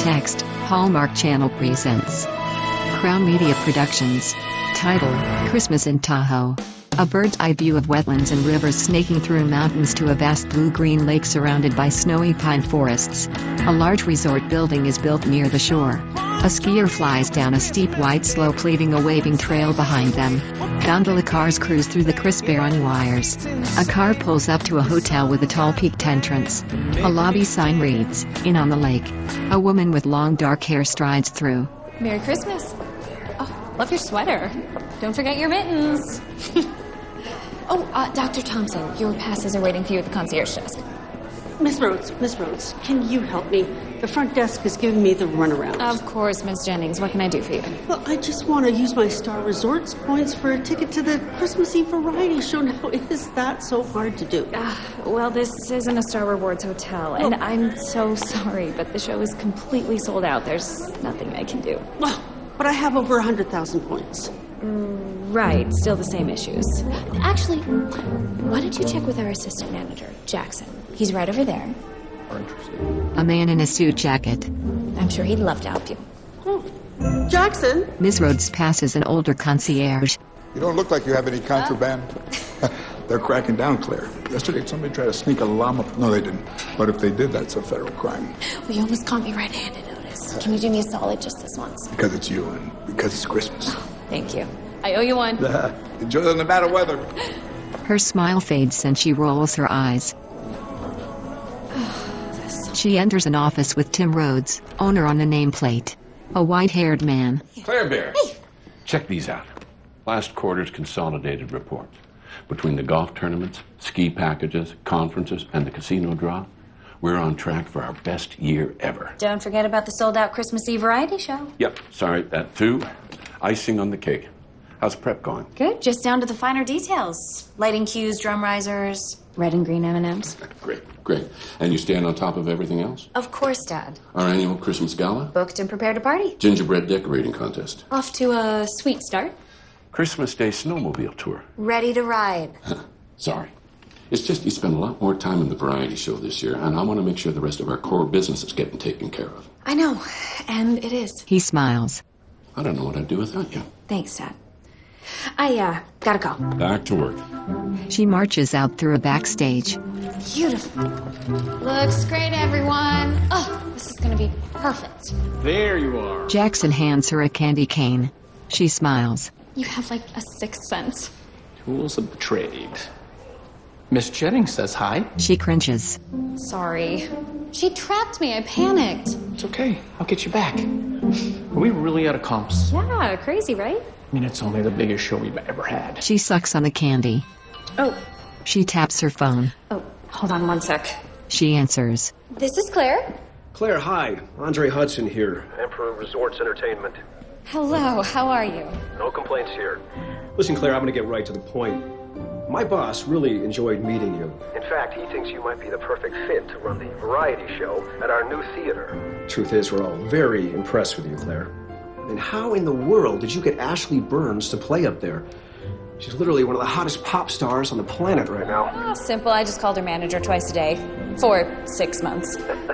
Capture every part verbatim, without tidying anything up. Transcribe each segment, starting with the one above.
Text, Hallmark Channel presents. Crown Media Productions. Title, Christmas in Tahoe. A bird's-eye view of wetlands and rivers snaking through mountains to a vast blue-green lake surrounded by snowy pine forests. A large resort building is built near the shore. A skier flies down a steep white slope, leaving a waving trail behind them. Gondola cars cruise through the crisp air on wires. A car pulls up to a hotel with a tall peaked entrance. A lobby sign reads, "In on the lake." A woman with long dark hair strides through. Merry Christmas. Oh, love your sweater. Don't forget your mittens. Oh, uh, Doctor Thompson, your passes are waiting for you at the concierge desk. Miss Rhodes, Miss Rhodes, can you help me? The front desk is giving me the runaround. Of course, Miss Jennings. What can I do for you? Well, I just want to use my Star Resorts points for a ticket to the Christmas Eve variety show. Now, is that so hard to do? Uh, well, this isn't a Star Rewards hotel, and well, I'm so sorry, but the show is completely sold out. There's nothing I can do. Well, but I have over one hundred thousand points. Right, still the same issues. Actually, why don't you check with our assistant manager, Jackson? He's right over there. A man in a suit jacket. I'm sure he'd love to help you. Oh. Jackson? Miss Rhodes passes an older concierge. You don't look like you have any contraband. They're cracking down, Claire. Yesterday somebody tried to sneak a llama. No, they didn't. But if they did, that's a federal crime. Well, you almost caught me red-handed, Otis. Can you do me a solid just this once? Because it's you and because it's Christmas. Oh, thank you. I owe you one. Enjoy the Nevada weather. Her smile fades and she rolls her eyes. She enters an office with Tim Rhodes, owner on the nameplate. A white-haired man. Claire Bear. Hey. Check these out. Last quarter's consolidated report. Between the golf tournaments, ski packages, conferences, and the casino draw, we're on track for our best year ever. Don't forget about the sold-out Christmas Eve variety show. Yep, sorry, that too. Icing on the cake. How's prep going? Good, just down to the finer details. Lighting cues, drum risers, red and green M and M's. Great, great. And you stand on top of everything else? Of course, Dad. Our annual Christmas gala? Booked and prepared to party. Gingerbread decorating contest? Off to a sweet start. Christmas Day snowmobile tour? Ready to ride. Sorry. It's just you spend a lot more time in the variety show this year, and I want to make sure the rest of our core business is getting taken care of. I know, and it is. He smiles. I don't know what I'd do without you. Thanks, Dad. I, uh, gotta go. Back to work. She marches out through a backstage. Beautiful. Looks great, everyone. Oh, this is gonna be perfect. There you are. Jackson hands her a candy cane. She smiles. You have, like, a sixth sense. Tools of the trade. Miss Jennings says hi. She cringes. Sorry. She trapped me. I panicked. It's okay. I'll get you back. Are we really out of comps? Yeah, crazy, right? I mean, it's only the biggest show we've ever had. She sucks on the candy. Oh. She taps her phone. Oh, hold on one sec. She answers. This is Claire. Claire, hi. Andre Hudson here. Emperor Resorts Entertainment. Hello, how are you? No complaints here. Listen, Claire, I'm going to get right to the point. My boss really enjoyed meeting you. In fact, he thinks you might be the perfect fit to run the variety show at our new theater. Truth is, we're all very impressed with you, Claire. And how in the world did you get Ashley Burns to play up there? She's literally one of the hottest pop stars on the planet right now. Oh, simple. I just called her manager twice a day. For six months.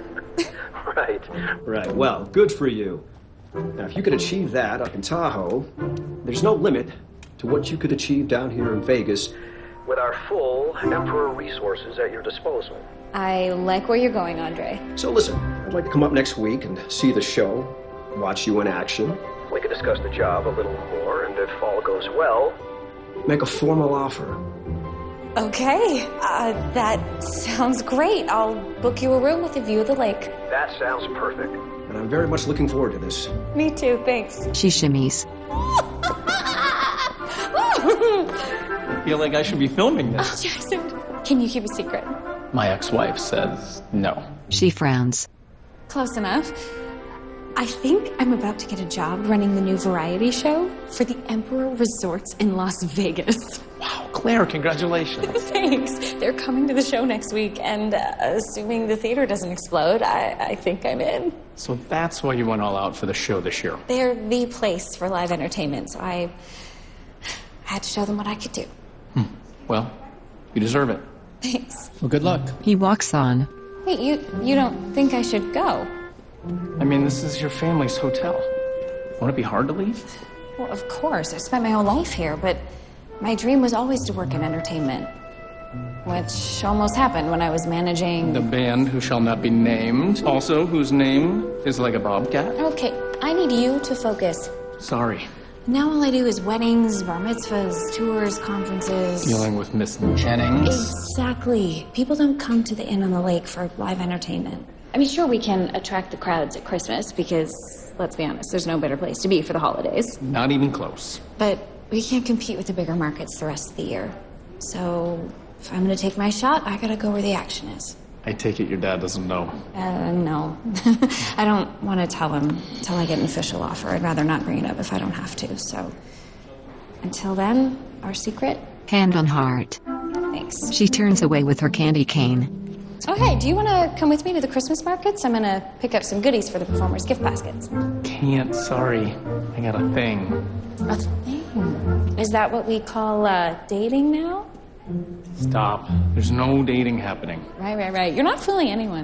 Right. Right. Well, good for you. Now, if you could achieve that up in Tahoe, there's no limit to what you could achieve down here in Vegas. With our full Emperor resources at your disposal. I like where you're going, Andre. So listen, I'd like to come up next week and see the show, watch you in action. We could discuss the job a little more, and if all goes well, make a formal offer. Okay, uh, that sounds great. I'll book you a room with a view of the lake. That sounds perfect. And I'm very much looking forward to this. Me too, thanks. She shimmies. I feel like I should be filming this. Oh, Jackson, can you keep a secret? My ex-wife says no. She frowns. Close enough. I think I'm about to get a job running the new variety show for the Emperor Resorts in Las Vegas. Wow, Claire, congratulations. Thanks. They're coming to the show next week, and uh, assuming the theater doesn't explode, I, I think I'm in. So that's why you went all out for the show this year. They're the place for live entertainment, so I had to show them what I could do. Hmm. Well, you deserve it. Thanks. Well, good luck. He walks on. Wait, you, you don't think I should go? I mean, this is your family's hotel. Won't it be hard to leave? Well, of course. I spent my whole life here, but my dream was always to work in entertainment. Which almost happened when I was managing... The band who shall not be named. Also, whose name is like a bobcat. Okay, I need you to focus. Sorry. Now all I do is weddings, bar mitzvahs, tours, conferences. Dealing with Miss Jennings. Exactly. People don't come to the Inn on the Lake for live entertainment. I mean, sure, we can attract the crowds at Christmas because, let's be honest, there's no better place to be for the holidays. Not even close. But we can't compete with the bigger markets the rest of the year. So if I'm gonna take my shot, I gotta go where the action is. I take it your dad doesn't know. Uh, no. I don't want to tell him until I get an official offer. I'd rather not bring it up if I don't have to, so... Until then, our secret? Hand on heart. Thanks. She turns away with her candy cane. Oh, hey, do you want to come with me to the Christmas markets? I'm gonna pick up some goodies for the performers' gift baskets. Can't, sorry. I got a thing. A thing? Is that what we call, uh, dating now? Stop. There's no dating happening. Right, right, right. You're not fooling anyone.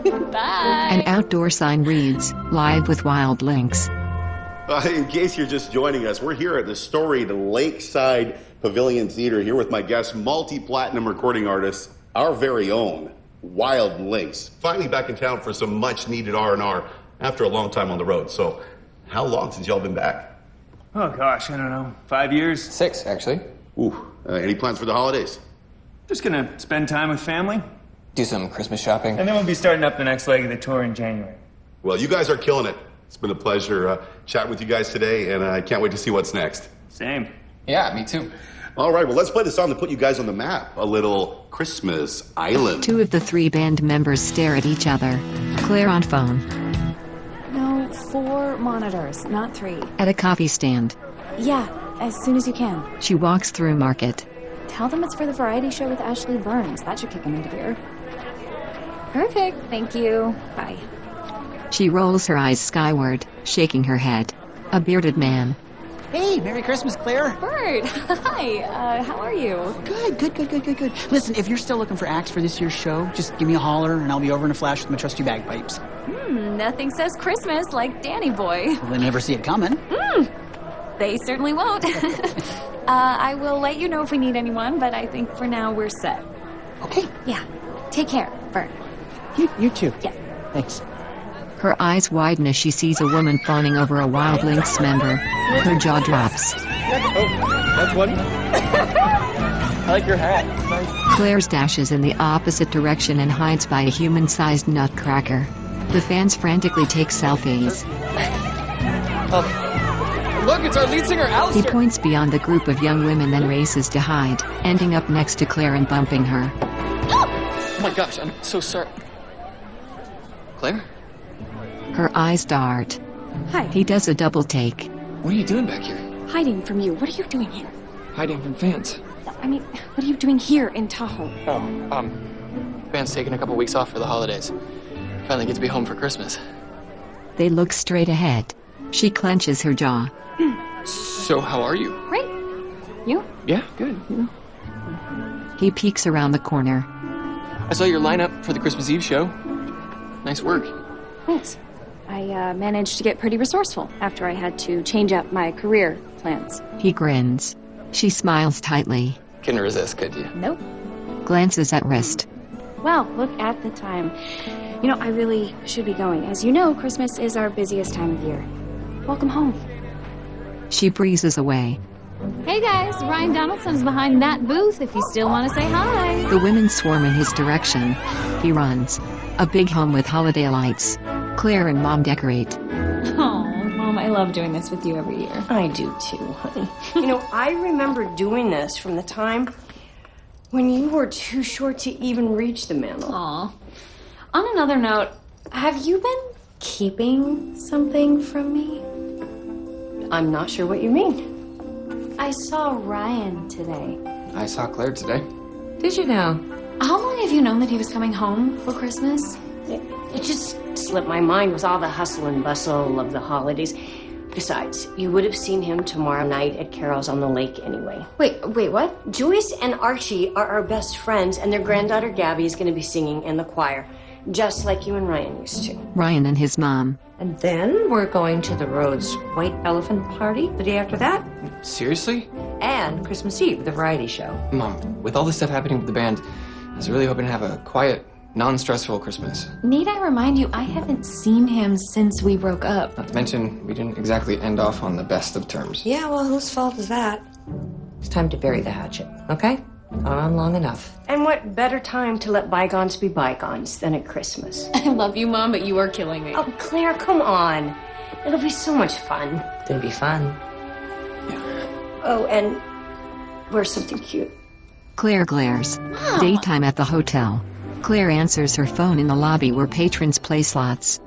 Bye! An outdoor sign reads, Live with Wild Links. Uh, in case you're just joining us, we're here at the storied Lakeside Pavilion Theater here with my guest, multi-platinum recording artist, our very own Wild Links. Finally back in town for some much-needed R and R after a long time on the road. So, how long since y'all been back? Oh gosh, I don't know. Five years? Six, actually. Ooh, uh, any plans for the holidays? Just gonna spend time with family. Do some Christmas shopping. And then we'll be starting up the next leg of the tour in January. Well, you guys are killing it. It's been a pleasure uh, chatting with you guys today, and I can't wait to see what's next. Same. Yeah, me too. All right, well, let's play the song to put you guys on the map. A little Christmas Island. Two of the three band members stare at each other. Claire on phone. No, four monitors, not three. At a coffee stand. Yeah, as soon as you can. She walks through Market. Tell them it's for the variety show with Ashley Burns. That should kick them into gear. Perfect, thank you. Bye. She rolls her eyes skyward, shaking her head. A bearded man. Hey, Merry Christmas, Claire. Bert, hi. Uh, how are you? Good, good, good, good, good, good. Listen, if you're still looking for acts for this year's show, just give me a holler and I'll be over in a flash with my trusty bagpipes. Hmm, nothing says Christmas like Danny Boy. Well, they never see it coming. Hmm, they certainly won't. uh, I will let you know if we need anyone, but I think for now we're set. Okay. Yeah. Take care, Bert. You, you too. Yeah. Thanks. Her eyes widen as she sees a woman fawning over a Wild Links member. Her jaw drops. Oh, that's one. I like your hat. Nice. Claire dashes in the opposite direction and hides by a human-sized nutcracker. The fans frantically take selfies. Oh. Look, it's our lead singer, Alistair. He points beyond the group of young women, then races to hide, ending up next to Claire and bumping her. Oh my gosh, I'm so sorry. Claire? Her eyes dart. Hi. He does a double take. What are you doing back here? Hiding from you. What are you doing here? Hiding from fans. I mean, what are you doing here in Tahoe? Oh, um, fans taking a couple weeks off for the holidays. Finally get to be home for Christmas. They look straight ahead. She clenches her jaw. So, how are you? Great. You? Yeah, good. Yeah. He peeks around the corner. I saw your lineup for the Christmas Eve show. Nice work. Thanks. I uh, managed to get pretty resourceful after I had to change up my career plans. He grins. She smiles tightly. Couldn't resist, could you? Nope. Glances at wrist. Well, look at the time. You know, I really should be going. As you know, Christmas is our busiest time of year. Welcome home. She breezes away. Hey guys, Ryan Donaldson's behind that booth if you still want to say hi. The women swarm in his direction. He runs. A big home with holiday lights. Claire and Mom decorate. Oh, Mom, I love doing this with you every year. I do too, honey. You know, I remember doing this from the time when you were too short to even reach the mantle. Aw. On another note, have you been keeping something from me? I'm not sure what you mean. I saw Ryan today. I saw Claire today. Did you know? How long have you known that he was coming home for Christmas? It, it just slipped my mind with all the hustle and bustle of the holidays. Besides, you would have seen him tomorrow night at Carol's on the Lake anyway. Wait, wait, what? Joyce and Archie are our best friends, and their granddaughter Gabby is going to be singing in the choir. just like you and Ryan used to. Ryan and his mom. And then we're going to the Rhodes White Elephant Party the day after that. Seriously? And Christmas Eve, the variety show. Mom, with all this stuff happening with the band, I was really hoping to have a quiet, non-stressful Christmas. Need I remind you, I haven't seen him since we broke up. Not to mention, we didn't exactly end off on the best of terms. Yeah, well, whose fault is that? It's time to bury the hatchet, okay? Gone on long enough. And what better time to let bygones be bygones than at Christmas? I love you, Mom, but you are killing me. Oh, Claire, come on. It'll be so much fun. It'll be fun. Oh, and wear something cute. Claire glares. Mom. Daytime at the hotel. Claire answers her phone in the lobby where patrons play slots.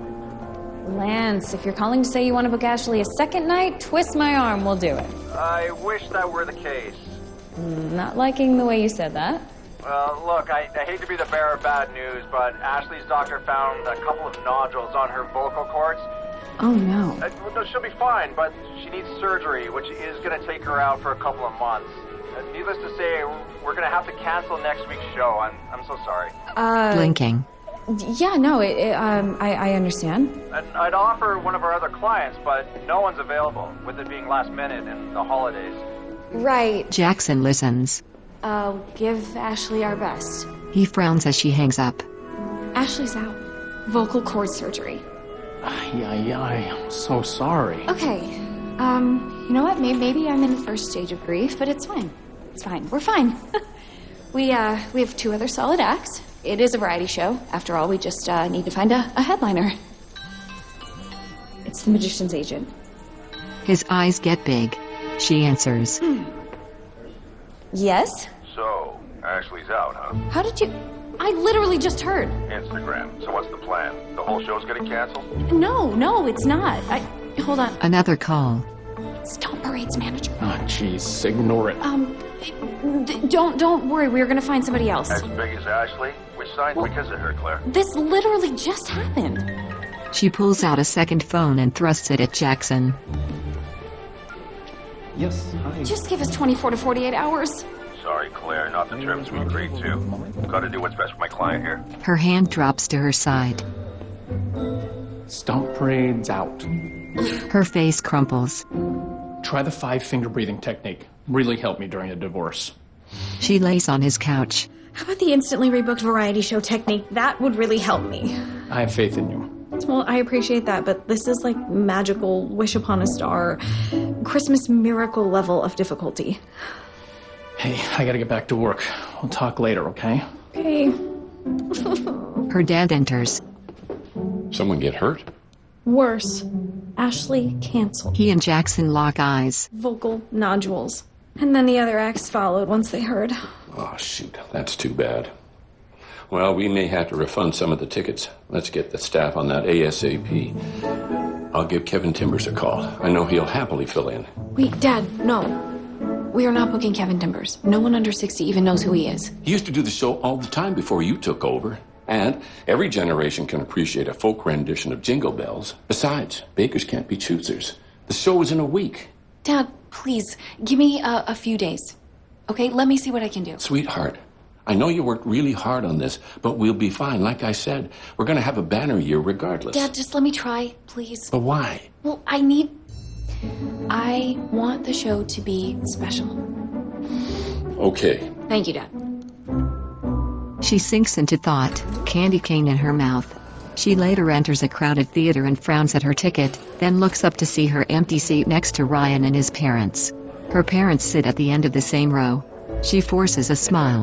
Lance, if you're calling to say you want to book Ashley a second night, twist my arm, we'll do it. I wish that were the case. Not liking the way you said that. Well, look, I, I hate to be the bearer of bad news, but Ashley's doctor found a couple of nodules on her vocal cords. Oh, no. Uh, well, no, she'll be fine, but she needs surgery, which is going to take her out for a couple of months. Uh, needless to say, we're going to have to cancel next week's show. I'm I'm so sorry. Uh, Blinking. Yeah, no, it, it, um, I, I understand. And I'd offer one of our other clients, but no one's available, with it being last minute and the holidays. Right. Jackson listens. Uh, give Ashley our best. He frowns as she hangs up. Ashley's out. Vocal cord surgery. Ay, ay, ay. I'm so sorry. Okay. Um, you know what? Maybe, maybe I'm in the first stage of grief, but it's fine. It's fine. We're fine. we, uh, we have two other solid acts. It is a variety show. After all, we just, uh, need to find a, a headliner. It's the magician's agent. His eyes get big. She answers. Hmm. Yes? So, Ashley's out, huh? How did you... I literally just heard. Instagram. So what's the plan? The whole show's getting canceled? No, no, it's not. I... Hold on. Another call. It's Tom Parade's manager. Oh, jeez. Ignore it. Um, d- don't, don't worry. We're gonna find somebody else. As big as Ashley? We signed well, because of her, Claire. This literally just happened. She pulls out a second phone and thrusts it at Jackson. Yes, hi. Just give us twenty-four to forty-eight hours. Sorry, Claire, not the terms we agreed to. Gotta do what's best for my client here. Her hand drops to her side. Stomp Parade's out. Her face crumples. Try the five-finger breathing technique. Really helped me during a divorce. She lays on his couch. How about the instantly rebooked variety show technique? That would really help me. I have faith in you. Well, I appreciate that, but this is like magical, wish upon a star, Christmas miracle level of difficulty. Hey, I gotta get back to work. We'll talk later, okay? Okay. Her dad enters. Someone get hurt? Worse. Ashley canceled. He and Jackson lock eyes. Vocal nodules. And then the other acts followed once they heard. Oh, shoot. That's too bad. Well, we may have to refund some of the tickets. Let's get the staff on that ASAP. I'll give Kevin Timbers a call. I know he'll happily fill in. Wait, Dad, no. We are not booking Kevin Timbers. No one under sixty even knows who he is. He used to do the show all the time before you took over. And every generation can appreciate a folk rendition of Jingle Bells. Besides, bakers can't be choosers. The show is in a week. Dad, please, give me a, a few days. Okay, let me see what I can do. Sweetheart, I know you worked really hard on this, but we'll be fine. Like I said, we're going to have a banner year regardless. Dad, just let me try, please. But why? Well, I need... I want the show to be special. Okay. Thank you, Dad. She sinks into thought, candy cane in her mouth. She later enters a crowded theater and frowns at her ticket, then looks up to see her empty seat next to Ryan and his parents. Her parents sit at the end of the same row. She forces a smile.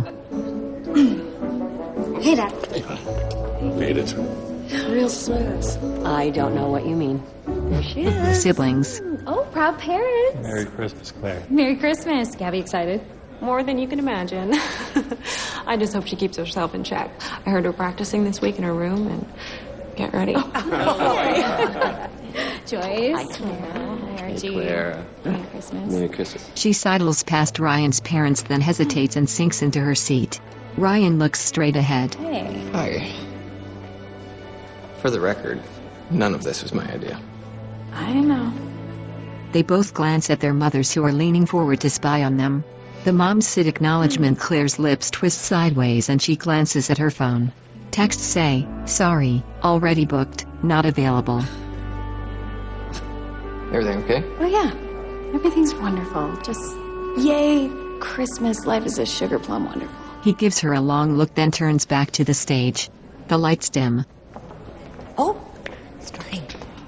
Hey, Dad. Made it. Real smooth. I don't know what you mean. There she is. Siblings. Oh, proud parents. Merry Christmas, Claire. Merry Christmas. Gabby excited? More than you can imagine. I just hope she keeps herself in check. I heard her practicing this week in her room, and get ready. Joyce. Hi, Claire. Hi, Archie. Claire. Merry Christmas. Merry Christmas. She sidles past Ryan's parents, then hesitates and sinks into her seat. Ryan looks straight ahead. Hey. Hi. For the record, none of this was my idea. I know. They both glance at their mothers who are leaning forward to spy on them. The mom's sit acknowledgement. Claire's lips twist sideways and she glances at her phone. Texts say, sorry, already booked, not available. Everything okay? Oh, yeah. Everything's wonderful. Just, yay, Christmas. Life is a sugar plum wonderful. He gives her a long look, then turns back to the stage. The lights dim. Oh, Strange.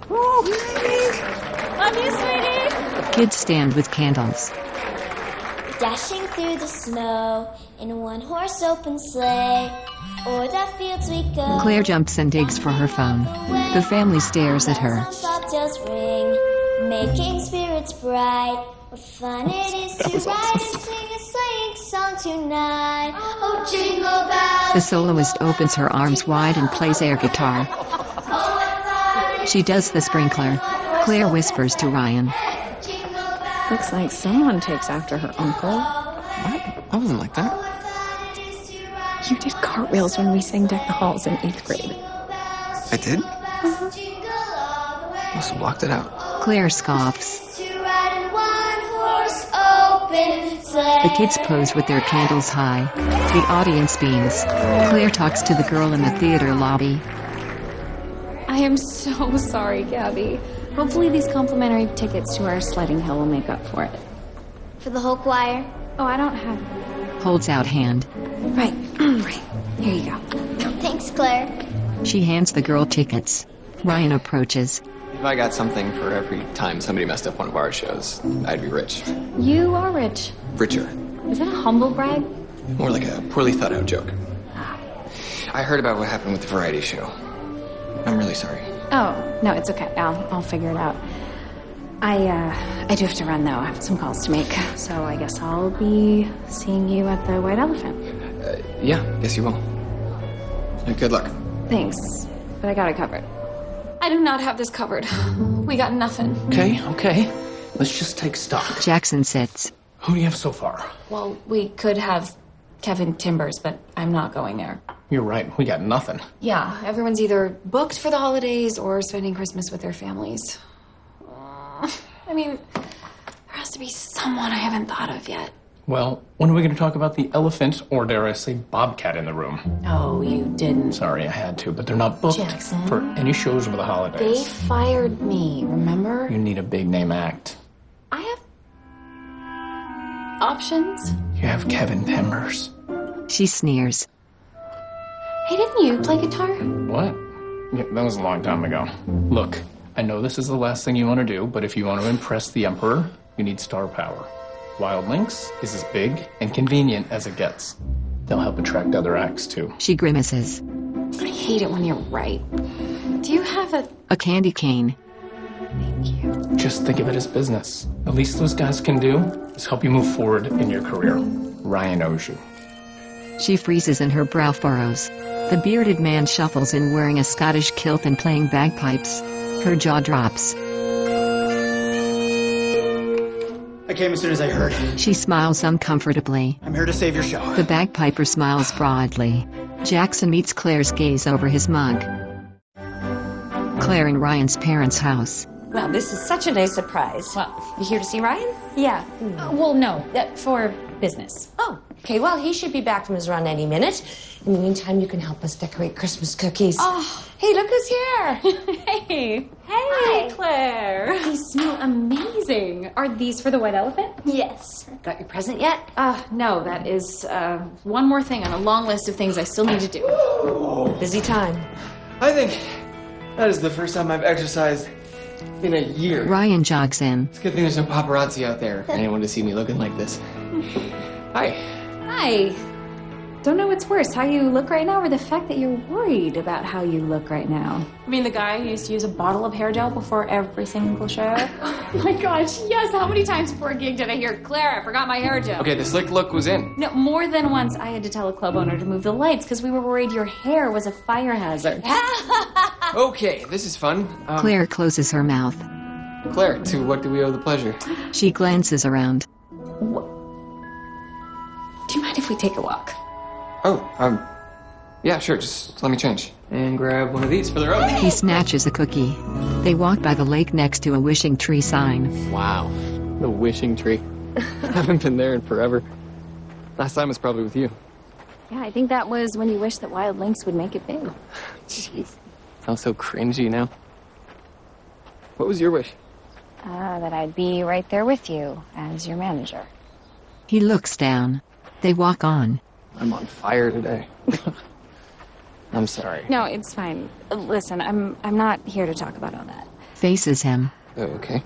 Love you, sweetie. Kids stand with candles. Dashing through the snow in a one-horse open sleigh. O'er the fields we go. Claire jumps and digs for her phone. The family stares at her. Bobtails ring, making spirits bright. What fun it is to ride and sing a sleighing song tonight. Oh, jingle bells. The soloist opens her arms wide and plays air guitar. She does the sprinkler. Claire whispers to Ryan. Looks like someone takes after her uncle. What? I wasn't like that. You did cartwheels when we sang Deck the Halls in eighth grade. I did? Uh-huh. Must have blocked it out. Claire scoffs. Open sleigh. The kids pose with their candles high. The audience beams. Claire talks to the girl in the theater lobby. I am so sorry, Gabby. Hopefully these complimentary tickets to our sledding hill will make up for it. For the whole choir? Oh, I don't have... Holds out hand. Right, right. Here you go. Thanks, Claire. She hands the girl tickets. Ryan approaches. If I got something for every time somebody messed up one of our shows, I'd be rich. You are rich. Richer. Is that a humble brag? More like a poorly thought out joke. I heard about what happened with the variety show. I'm really sorry. Oh, no, it's okay. I'll, I'll figure it out. I, uh, I do have to run, though. I have some calls to make. So I guess I'll be seeing you at the White Elephant. Uh, yeah, guess you will. Uh, good luck. Thanks, but I got it covered. I do not have this covered. We got nothing. Okay, okay. Let's just take stock. Jackson sits. Who do you have so far? Well, we could have Kevin Timbers, but I'm not going there. You're right. We got nothing. Yeah, everyone's either booked for the holidays or spending Christmas with their families. Uh, I mean, there has to be someone I haven't thought of yet. Well, when are we going to talk about the elephant, or dare I say bobcat in the room? Oh, you didn't. Sorry, I had to, but they're not booked Jackson. for any shows over the They holidays. fired me, remember? You need a big name act. I have options. You have Kevin Timbers. She sneers. Hey, didn't you play guitar? What? Yeah, that was a long time ago. Look, I know this is the last thing you want to do, but if you want to impress the Emperor, you need star power. Wild Links is as big and convenient as it gets. They'll help attract other acts, too. She grimaces. I hate it when you're right. Do you have a... A candy cane. Thank you. Just think of it as business. The least those guys can do is help you move forward in your career. Ryan owes you. She freezes and her brow furrows. The bearded man shuffles in wearing a Scottish kilt and playing bagpipes. Her jaw drops. I came as soon as I heard. She smiles uncomfortably. I'm here to save your show. The bagpiper smiles broadly. Jackson meets Claire's gaze over his mug. Claire in Ryan's parents' house. Well, this is such a nice surprise. Well, you here to see Ryan? Yeah. Uh, well, no, uh, for business. Oh, okay. Well, he should be back from his run any minute. In the meantime, you can help us decorate Christmas cookies. Oh. Hey, look who's here. Hey. Hey, Hi. Claire. These smell amazing. Are these for the White Elephant? Yes. Got your present yet? Uh, no, that is uh, one more thing on a long list of things I still need to do. Oh, busy time. I think that is the first time I've exercised in a year. Ryan jogs in. It's a good thing there's no paparazzi out there for anyone to see me looking like this. Hi. Hi. Don't know what's worse, how you look right now or the fact that you're worried about how you look right now. I mean the guy who used to use a bottle of hair gel before every single show? Oh my gosh, yes. How many times before a gig did I hear, Claire, I forgot my hair gel? Okay, the slick look was in. No, more than once I had to tell a club owner to move the lights because we were worried your hair was a fire hazard. Okay, this is fun. Um, Claire closes her mouth. Claire, to what do we owe the pleasure? She glances around. What? Do you mind if we take a walk? Oh, um, yeah, sure, just let me change. And grab one of these for the road. He snatches a cookie. They walk by the lake next to a wishing tree sign. Wow, the wishing tree. I haven't been there in forever. Last time was probably with you. Yeah, I think that was when you wished that Wild Lynx would make it big. Jeez. Sounds so cringy now. What was your wish? Uh, that I'd be right there with you as your manager. He looks down. They walk on. I'm on fire today. I'm sorry. No, it's fine. Listen, I'm I'm not here to talk about all that. Faces him. Oh, okay.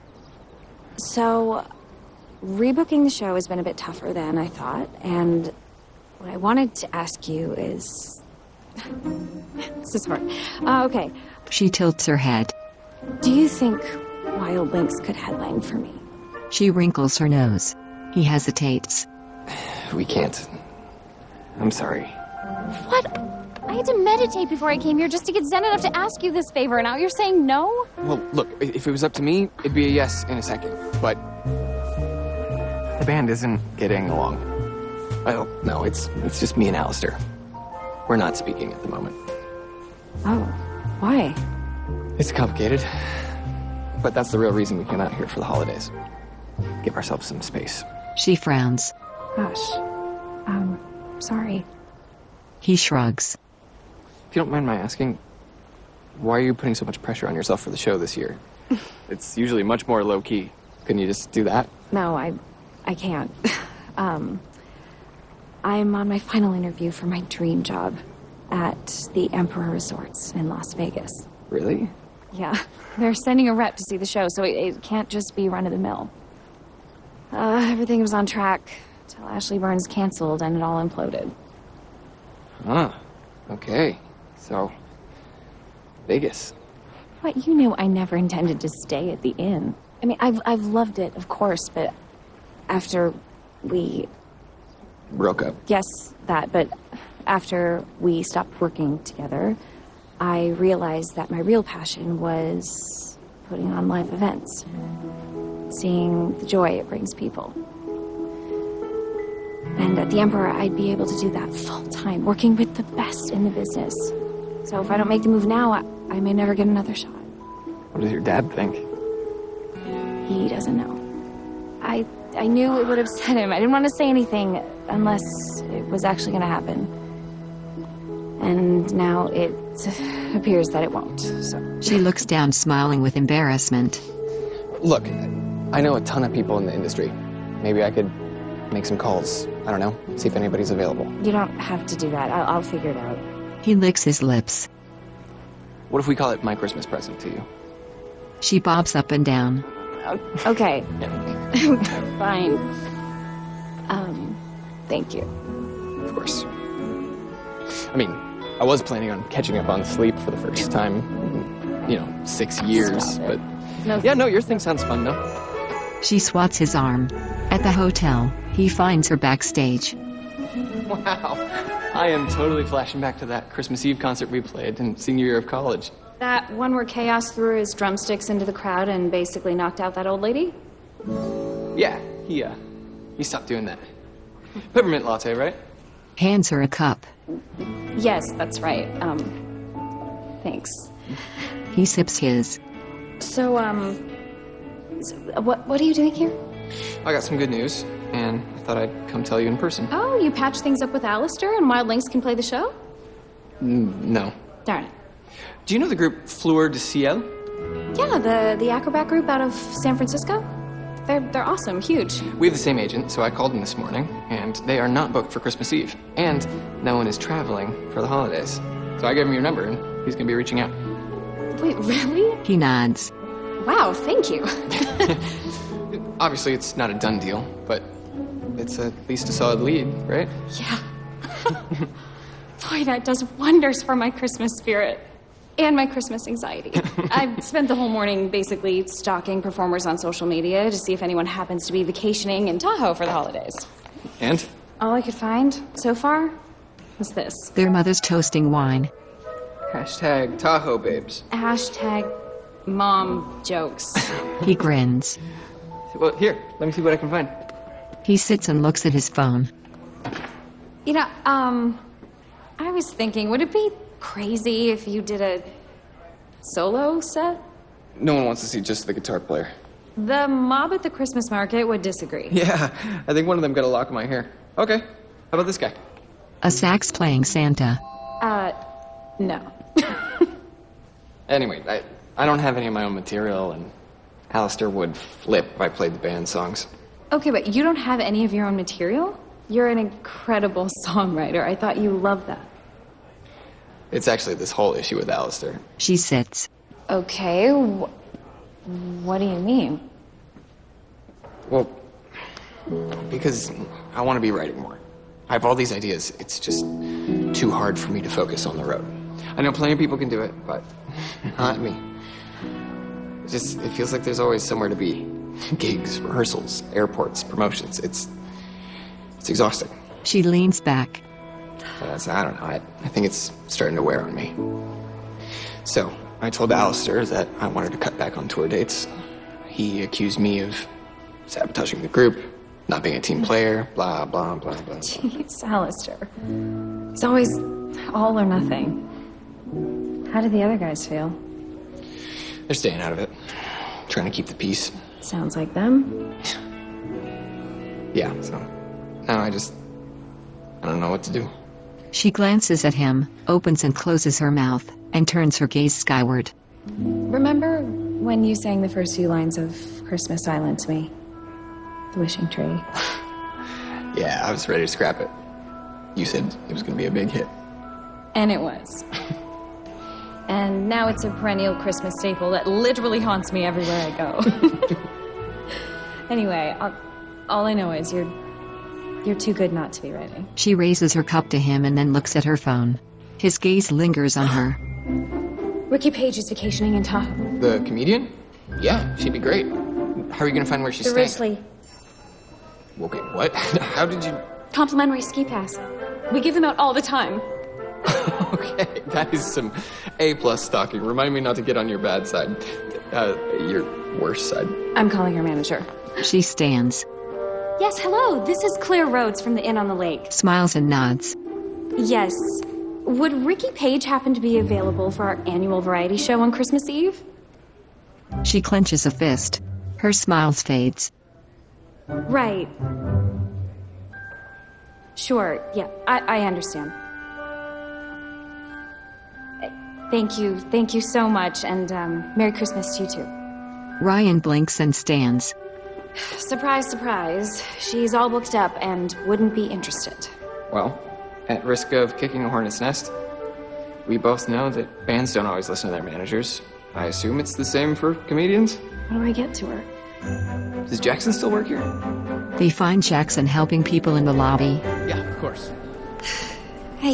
So, rebooking the show has been a bit tougher than I thought, and what I wanted to ask you is... this is hard. Uh, okay. She tilts her head. Do you think Wild Lynx could headline for me? She wrinkles her nose. He hesitates. We can't. I'm sorry. What? I had to meditate before I came here just to get zen enough to ask you this favor, and now you're saying no? Well, look, if it was up to me, it'd be a yes in a second. But the band isn't getting along. Oh, no, it's it's just me and Alistair. We're not speaking at the moment. Oh, why? It's complicated. But that's the real reason we came out here for the holidays. Give ourselves some space. She frowns. Gosh. Um, sorry. He shrugs. If you don't mind my asking, why are you putting so much pressure on yourself for the show this year? It's usually much more low-key. Couldn't you just do that? No, I... I can't. um... I'm on my final interview for my dream job at the Emperor Resorts in Las Vegas. Really? Yeah. They're sending a rep to see the show, so it, it can't just be run-of-the-mill. Uh, everything was on track till Ashley Burns canceled and it all imploded. Ah, okay. So, Vegas. What? You knew I never intended to stay at the inn. I mean, I've, I've loved it, of course, but after we... Broke up. Yes, that, but after we stopped working together, I realized that my real passion was putting on live events. Seeing the joy it brings people. And at the Emperor, I'd be able to do that full-time, working with the best in the business. So if I don't make the move now, I, I may never get another shot. What does your dad think? He doesn't know. I I knew it would upset him. I didn't want to say anything unless it was actually going to happen. And now it appears that it won't, so... She looks down, smiling with embarrassment. Look, I know a ton of people in the industry. Maybe I could make some calls. I don't know, see if anybody's available. You don't have to do that. I'll, I'll figure it out. He licks his lips. What if we call it my Christmas present to you? She bobs up and down. Okay. Fine. Um, thank you. Of course. I mean, I was planning on catching up on sleep for the first time in, you know, six years, but... No. Yeah, no, your thing sounds fun, though. She swats his arm. At the hotel, he finds her backstage. Wow. I am totally flashing back to that Christmas Eve concert we played in senior year of college. That one where Chaos threw his drumsticks into the crowd and basically knocked out that old lady? Yeah, he, uh, he stopped doing that. Peppermint latte, right? Hands her a cup. Yes, that's right. Um, thanks. He sips his. So, um, so what, what are you doing here? I got some good news, and I thought I'd come tell you in person. Oh, you patched things up with Alistair and Wild Lynx can play the show? Mm, no. Darn it. Do you know the group Fleur de Ciel? Yeah, the, the acrobat group out of San Francisco. They're, they're awesome, huge. We have the same agent, so I called them this morning, and they are not booked for Christmas Eve. And no one is traveling for the holidays. So I gave him your number, and he's going to be reaching out. Wait, really? He nods. Wow, thank you. Obviously, it's not a done deal, but it's at least a solid lead, right? Yeah. Boy, that does wonders for my Christmas spirit. And my Christmas anxiety. I've spent the whole morning basically stalking performers on social media to see if anyone happens to be vacationing in Tahoe for the holidays. And? All I could find so far was this. Their mother's toasting wine. Hashtag Tahoe babes. Hashtag mom jokes. He grins. Well, here, let me see what I can find. He sits and looks at his phone. You know, um, I was thinking, would it be crazy if you did a solo set? No one wants to see just the guitar player. The mob at the Christmas market would disagree. Yeah, I think one of them got a lock in my hair. Okay, how about this guy? A sax playing Santa. Uh, no. Anyway, I, I don't have any of my own material, and Alistair would flip if I played the band songs. Okay, but you don't have any of your own material? You're an incredible songwriter. I thought you loved that. It's actually this whole issue with Alistair. She sits. Okay, wh- what do you mean? Well, because I want to be writing more. I have all these ideas. It's just too hard for me to focus on the road. I know plenty of people can do it, but not me. It just, it feels like there's always somewhere to be. Gigs, rehearsals, airports, promotions. It's, it's exhausting. She leans back. Uh, so I don't know. I, I think it's starting to wear on me. So I told Alistair that I wanted to cut back on tour dates. He accused me of sabotaging the group, not being a team player, blah, blah, blah, blah, blah. Jeez, Alistair. It's always all or nothing. How did the other guys feel? They're staying out of it, trying to keep the peace. Sounds like them. Yeah, so now I just, I don't know what to do. She glances at him, opens and closes her mouth, and turns her gaze skyward. Remember when you sang the first few lines of Christmas Island to me? The Wishing Tree. Yeah, I was ready to scrap it. You said it was going to be a big hit. And it was. And now it's a perennial Christmas staple that literally haunts me everywhere I go. Anyway, I'll, all I know is you're you're too good not to be writing. She raises her cup to him and then looks at her phone. His gaze lingers on her. Ricky Page is vacationing in Tahoe. The comedian? Yeah, she'd be great. How are you going to find where she's The staying? Risley. Okay, what? How did you... Complimentary ski pass. We give them out all the time. Okay, that is some A-plus stalking. Remind me not to get on your bad side. Uh, your worst side. I'm calling her manager. She stands, Yes, hello. This is Claire Rhodes from the Inn on the Lake. smiles and nods. Yes. Would Ricky Page happen to be available for our annual variety show on Christmas Eve? She clenches a fist. Her smile fades. Right. Sure, yeah, I, I understand. Uh, Thank you, thank you so much, and um, Merry Christmas to you too. Ryan blinks and stands. Surprise, surprise. She's all booked up and wouldn't be interested. Well, at risk of kicking a hornet's nest, we both know that bands don't always listen to their managers. I assume it's the same for comedians? How do I get to her? Does Jackson still work here? They find Jackson helping people in the lobby. Yeah, of course. Hey.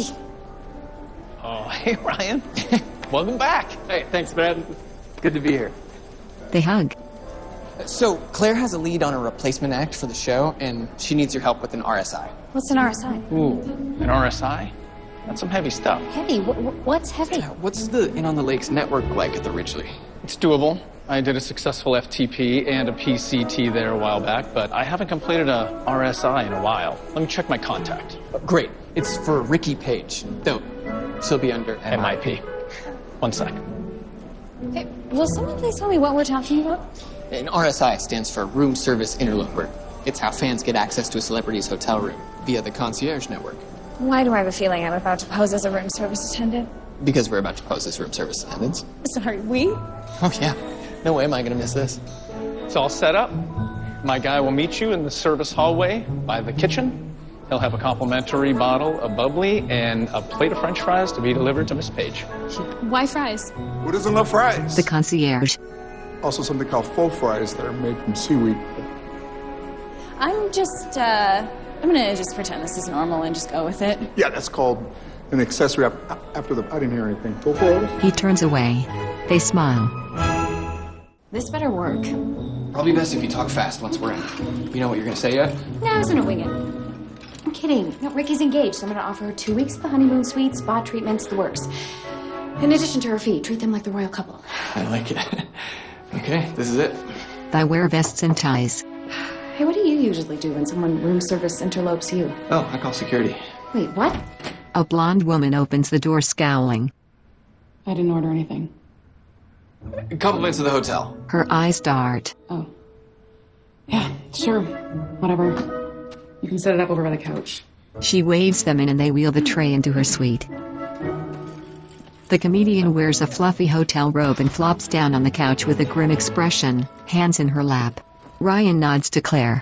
Oh, hey, Ryan. Welcome back. Hey, thanks, man. Good to be here. They hug. So, Claire has a lead on a replacement act for the show, and she needs your help with an R S I. What's an R S I? Ooh, an R S I? That's some heavy stuff. Heavy? Wh- wh- what's heavy? What's the Inn on the Lakes network like at the Ridgely? It's doable. I did a successful F T P and a P C T there a while back, but I haven't completed a R S I in a while. Let me check my contact. Great. It's for Ricky Page, though she'll be under M I P. One sec. Hey, will someone please tell me what we're talking about? An R S I stands for Room Service Interloper. It's how fans get access to a celebrity's hotel room via the concierge network. Why do I have a feeling I'm about to pose as a room service attendant? Because we're about to pose as room service attendants. Sorry, we? Oh, yeah. No way am I going to miss this. It's all set up. My guy will meet you in the service hallway by the kitchen. He'll have a complimentary bottle of bubbly and a plate of French fries to be delivered to Miss Page. Why fries? Who doesn't love fries? The concierge. Also something called faux fries that are made from seaweed. I'm just, uh, I'm gonna just pretend this is normal and just go with it. Yeah, that's called an accessory ap- after the... I didn't hear anything. Faux fries? He turns away. They smile. This better work. Probably best if you talk fast once we're in. You know what you're going to say yet? No, I was gonna wing it. I'm kidding. No, Ricky's engaged, so I'm gonna offer her two weeks of the honeymoon suite, spa treatments, the works. In addition to her fee, treat them like the royal couple. I like it. Okay, this is it. They wear vests and ties. Hey, what do you usually do when someone room service interlopes you? Oh, I call security. Wait, what? A blonde woman opens the door scowling. I didn't order anything. Compliments of the hotel. Her eyes dart. Oh. Yeah, sure. Whatever. You can set it up over by the couch. She waves them in and they wheel the tray into her suite. The comedian wears a fluffy hotel robe and flops down on the couch with a grim expression, hands in her lap. Ryan nods to Claire.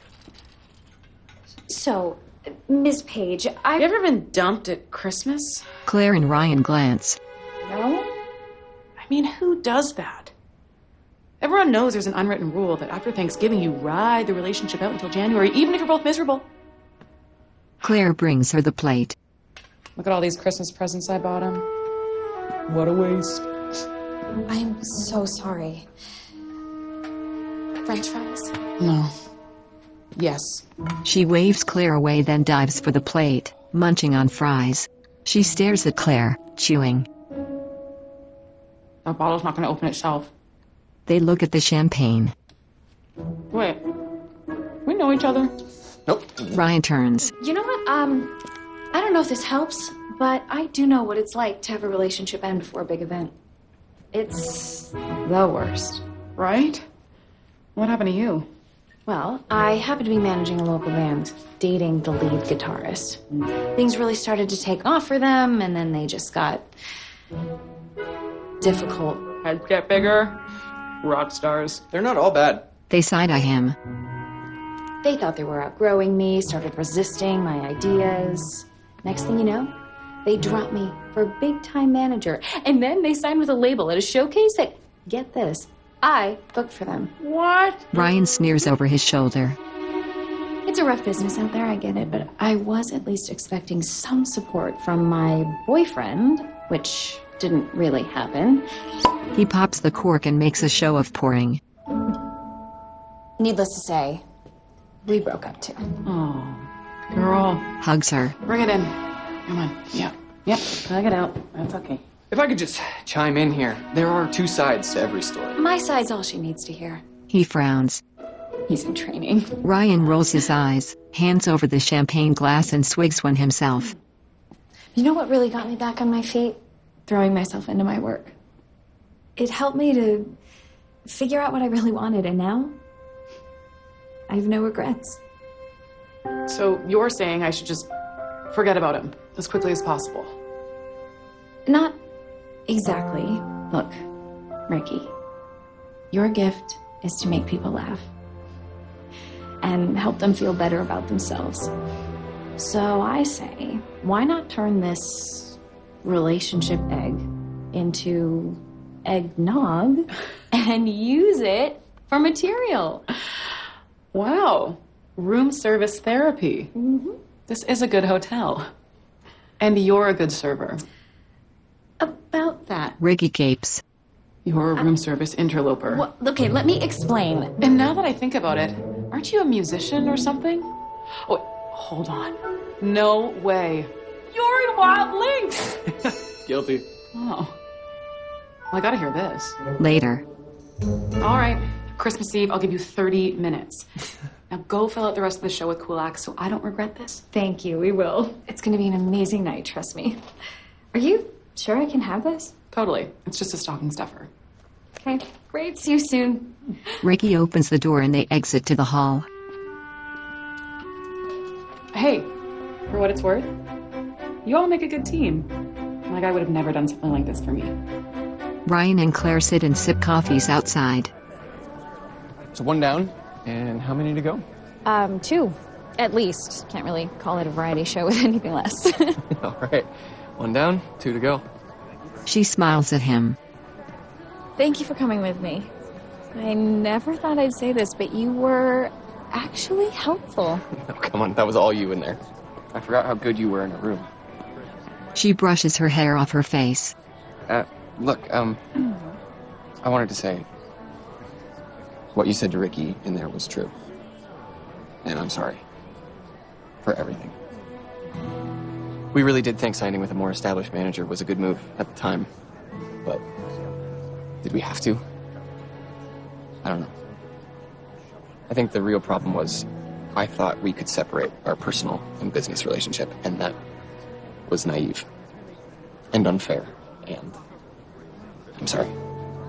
So, Miss Page, I've... You ever been dumped at Christmas? Claire and Ryan glance. No? I mean, who does that? Everyone knows there's an unwritten rule that after Thanksgiving you ride the relationship out until January, even if you're both miserable. Claire brings her the plate. Look at all these Christmas presents I bought him. What a waste. I'm so sorry. French fries? No. Yes. She waves Claire away, then dives for the plate, munching on fries. She stares at Claire, chewing. That bottle's not going to open itself. They look at the champagne. Wait. We know each other. Nope. Ryan turns. You know what? Um, I don't know if this helps, but I do know what it's like to have a relationship end before a big event. It's the worst. Right? What happened to you? Well, I happen to be managing a local band, dating the lead guitarist. Things really started to take off for them, and then they just got difficult. Heads get bigger. Rock stars. They're not all bad. They side-eye him. They thought they were outgrowing me, started resisting my ideas. Next thing you know, they dropped me for a big-time manager. And then they signed with a label at a showcase that, get this, I booked for them. What? Ryan sneers over his shoulder. It's a rough business out there, I get it, but I was at least expecting some support from my boyfriend, which didn't really happen. He pops the cork and makes a show of pouring. Needless to say, we broke up too. Oh, girl. Hugs her. Bring it in. Come on. Yeah. Yep. Plug it out. That's okay. If I could just chime in here, there are two sides to every story. My side's all she needs to hear. He frowns. He's in training. Ryan rolls his eyes, hands over the champagne glass and swigs one himself. You know what really got me back on my feet? Throwing myself into my work. It helped me to figure out what I really wanted, and now I have no regrets. So you're saying I should just forget about him as quickly as possible? Not exactly. Look, Ricky, your gift is to make people laugh and help them feel better about themselves. So I say, why not turn this relationship egg into eggnog and use it for material? Wow. Room service therapy. Mm-hmm. This is a good hotel. And you're a good server. About that. Ricky gapes. You're a room service interloper. Well, okay, let me explain. And now that I think about it, aren't you a musician or something? Oh, hold on. No way. You're in Wild Links! Guilty. Oh. Well, I gotta hear this. Later. All right. Christmas Eve, I'll give you thirty minutes. Now go fill out the rest of the show with cool acts so I don't regret this. Thank you, we will. It's gonna be an amazing night, trust me. Are you sure I can have this? Totally. It's just a stocking stuffer. Okay, great. See you soon. Ricky opens the door and they exit to the hall. Hey, for what it's worth, you all make a good team. Like I would have never done something like this for me. Ryan and Claire sit and sip coffees outside. So one down, and how many to go? Um, two, at least. Can't really call it a variety show with anything less. All right. One down, two to go. She smiles at him. Thank you for coming with me. I never thought I'd say this, but you were actually helpful. No, come on, that was all you in there. I forgot how good you were in a room. She brushes her hair off her face. Uh, look, um, I wanted to say what you said to Ricky in there was true. And I'm sorry for everything. We really did think signing with a more established manager was a good move at the time. But did we have to? I don't know. I think the real problem was I thought we could separate our personal and business relationship, and that was naive and unfair, and I'm sorry.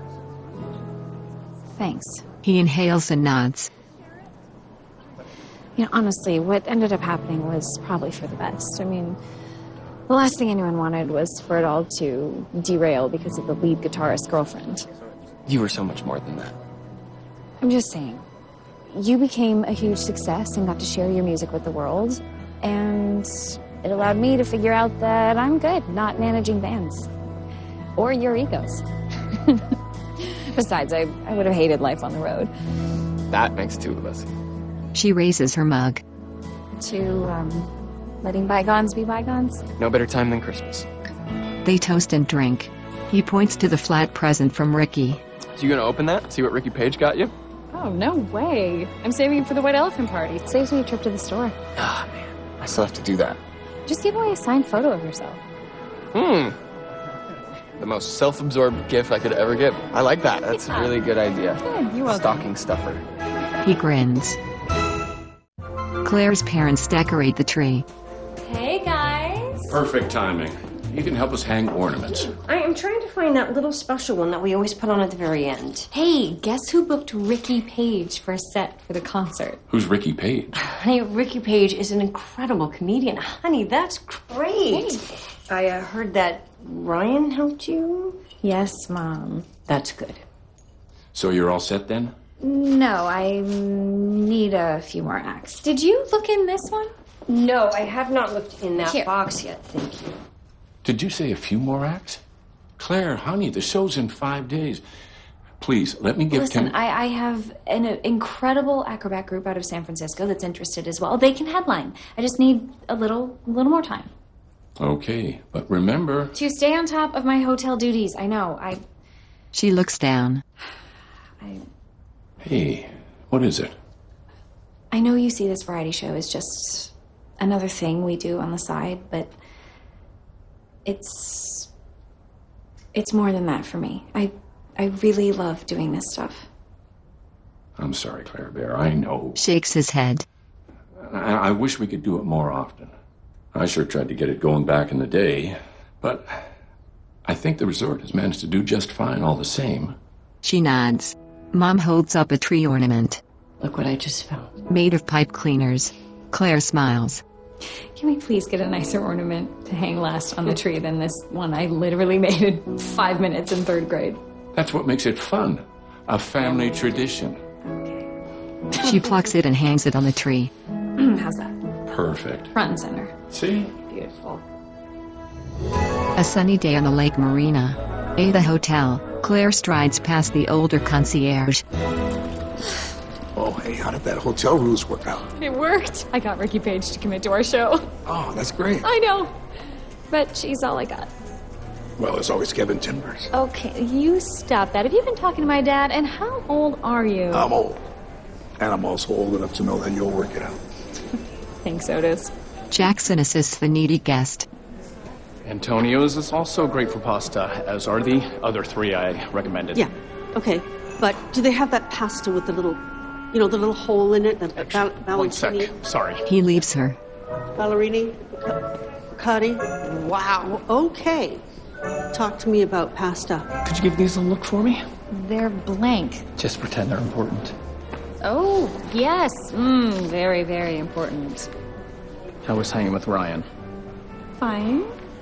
Thanks. He inhales and nods. You know, honestly, what ended up happening was probably for the best. I mean, the last thing anyone wanted was for it all to derail because of the lead guitarist's girlfriend. You were so much more than that. I'm just saying, you became a huge success and got to share your music with the world, and it allowed me to figure out that I'm good not managing bands. Or your egos. Besides, I, I would have hated life on the road. That makes two of us. She raises her mug. To, um, letting bygones be bygones? No better time than Christmas. They toast and drink. He points to the flat present from Ricky. So you gonna open that? See what Ricky Page got you? Oh, no way. I'm saving it for the White Elephant Party. It saves me a trip to the store. Ah, man. I still have to do that. Just give away a signed photo of yourself. Hmm. The most self-absorbed gift I could ever give. I like that. That's a really good idea. Yeah, you're welcome. Stocking stuffer. He grins. Claire's parents decorate the tree. Hey, guys. Perfect timing. You can help us hang ornaments. I am trying to find that little special one that we always put on at the very end. Hey, guess who booked Ricky Page for a set for the concert? Who's Ricky Page? Honey, Ricky Page is an incredible comedian. Honey, that's great. Hey. I uh, heard that Ryan helped you? Yes, Mom. That's good. So you're all set then? No, I need a few more acts. Did you look in this one? No, I have not looked in that Here. box yet, thank you. Did you say a few more acts? Claire, honey, the show's in five days. Please, let me give Listen, Ken... I, I have an uh, incredible acrobat group out of San Francisco that's interested as well. They can headline. I just need a little, a little more time. Okay, but remember... To stay on top of my hotel duties. I know, I... She looks down. I... Hey, what is it? I know you see this variety show as just another thing we do on the side, but it's it's more than that for me. I I really love doing this stuff. I'm sorry, Claire Bear, I know. Shakes his head. I, I wish we could do it more often. I sure tried to get it going back in the day, but I think the resort has managed to do just fine all the same. She nods. Mom holds up a tree ornament. Look what I just found. Made of pipe cleaners. Claire smiles. Can we please get a nicer ornament to hang last on the tree than this one I literally made in five minutes in third grade? That's what makes it fun. A family tradition. She plucks it and hangs it on the tree. How's that? Perfect. Front and center. See? Beautiful. A sunny day on the Lake Marina. Ada Hotel. Claire strides past the older concierge. Oh, hey, how did that hotel ruse work out? It worked. I got Ricky Page to commit to our show. Oh, that's great. I know. But she's all I got. Well, there's always Kevin Timbers. Okay, you stop that. Have you been talking to my dad? And how old are you? I'm old. And I'm also old enough to know that you'll work it out. Thanks, Otis. Jackson assists the needy guest. Antonio's is also great for pasta, as are the other three I recommended. Yeah, okay. But do they have that pasta with the little, you know, the little hole in it? The bal- One sec. ballerini? Sorry. He leaves her. Ballerini? Cuddy? Wow, okay. Talk to me about pasta. Could you give these a look for me? They're blank. Just pretend they're important. Oh, yes. Mmm, very, very important. How was hanging with Ryan? Fine.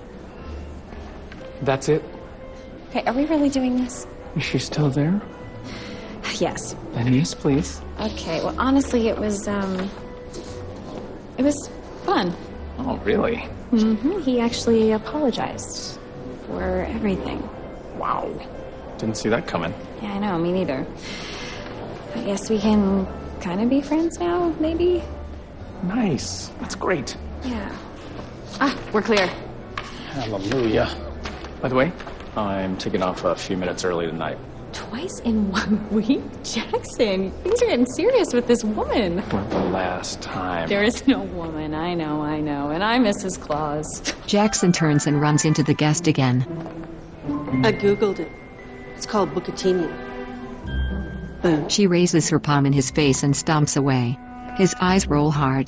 That's it? Okay, are we really doing this? Is she still there? Yes. Then yes, please. Okay, well, honestly, it was, um... It was fun. Oh, really? Mm-hmm. He actually apologized for everything. Wow. Didn't see that coming. Yeah, I know, me neither. I guess we can kind of be friends now, maybe? Nice. That's great. Yeah. Ah, we're clear. Hallelujah. By the way, I'm taking off a few minutes early tonight. Twice in one week? Jackson, things are getting serious with this woman. For the last time. There is no woman. I know, I know. And I'm Missus Claus. Jackson turns and runs into the guest again. I Googled it. It's called Bucatini. Boom. She raises her palm in his face and stomps away. His eyes roll hard.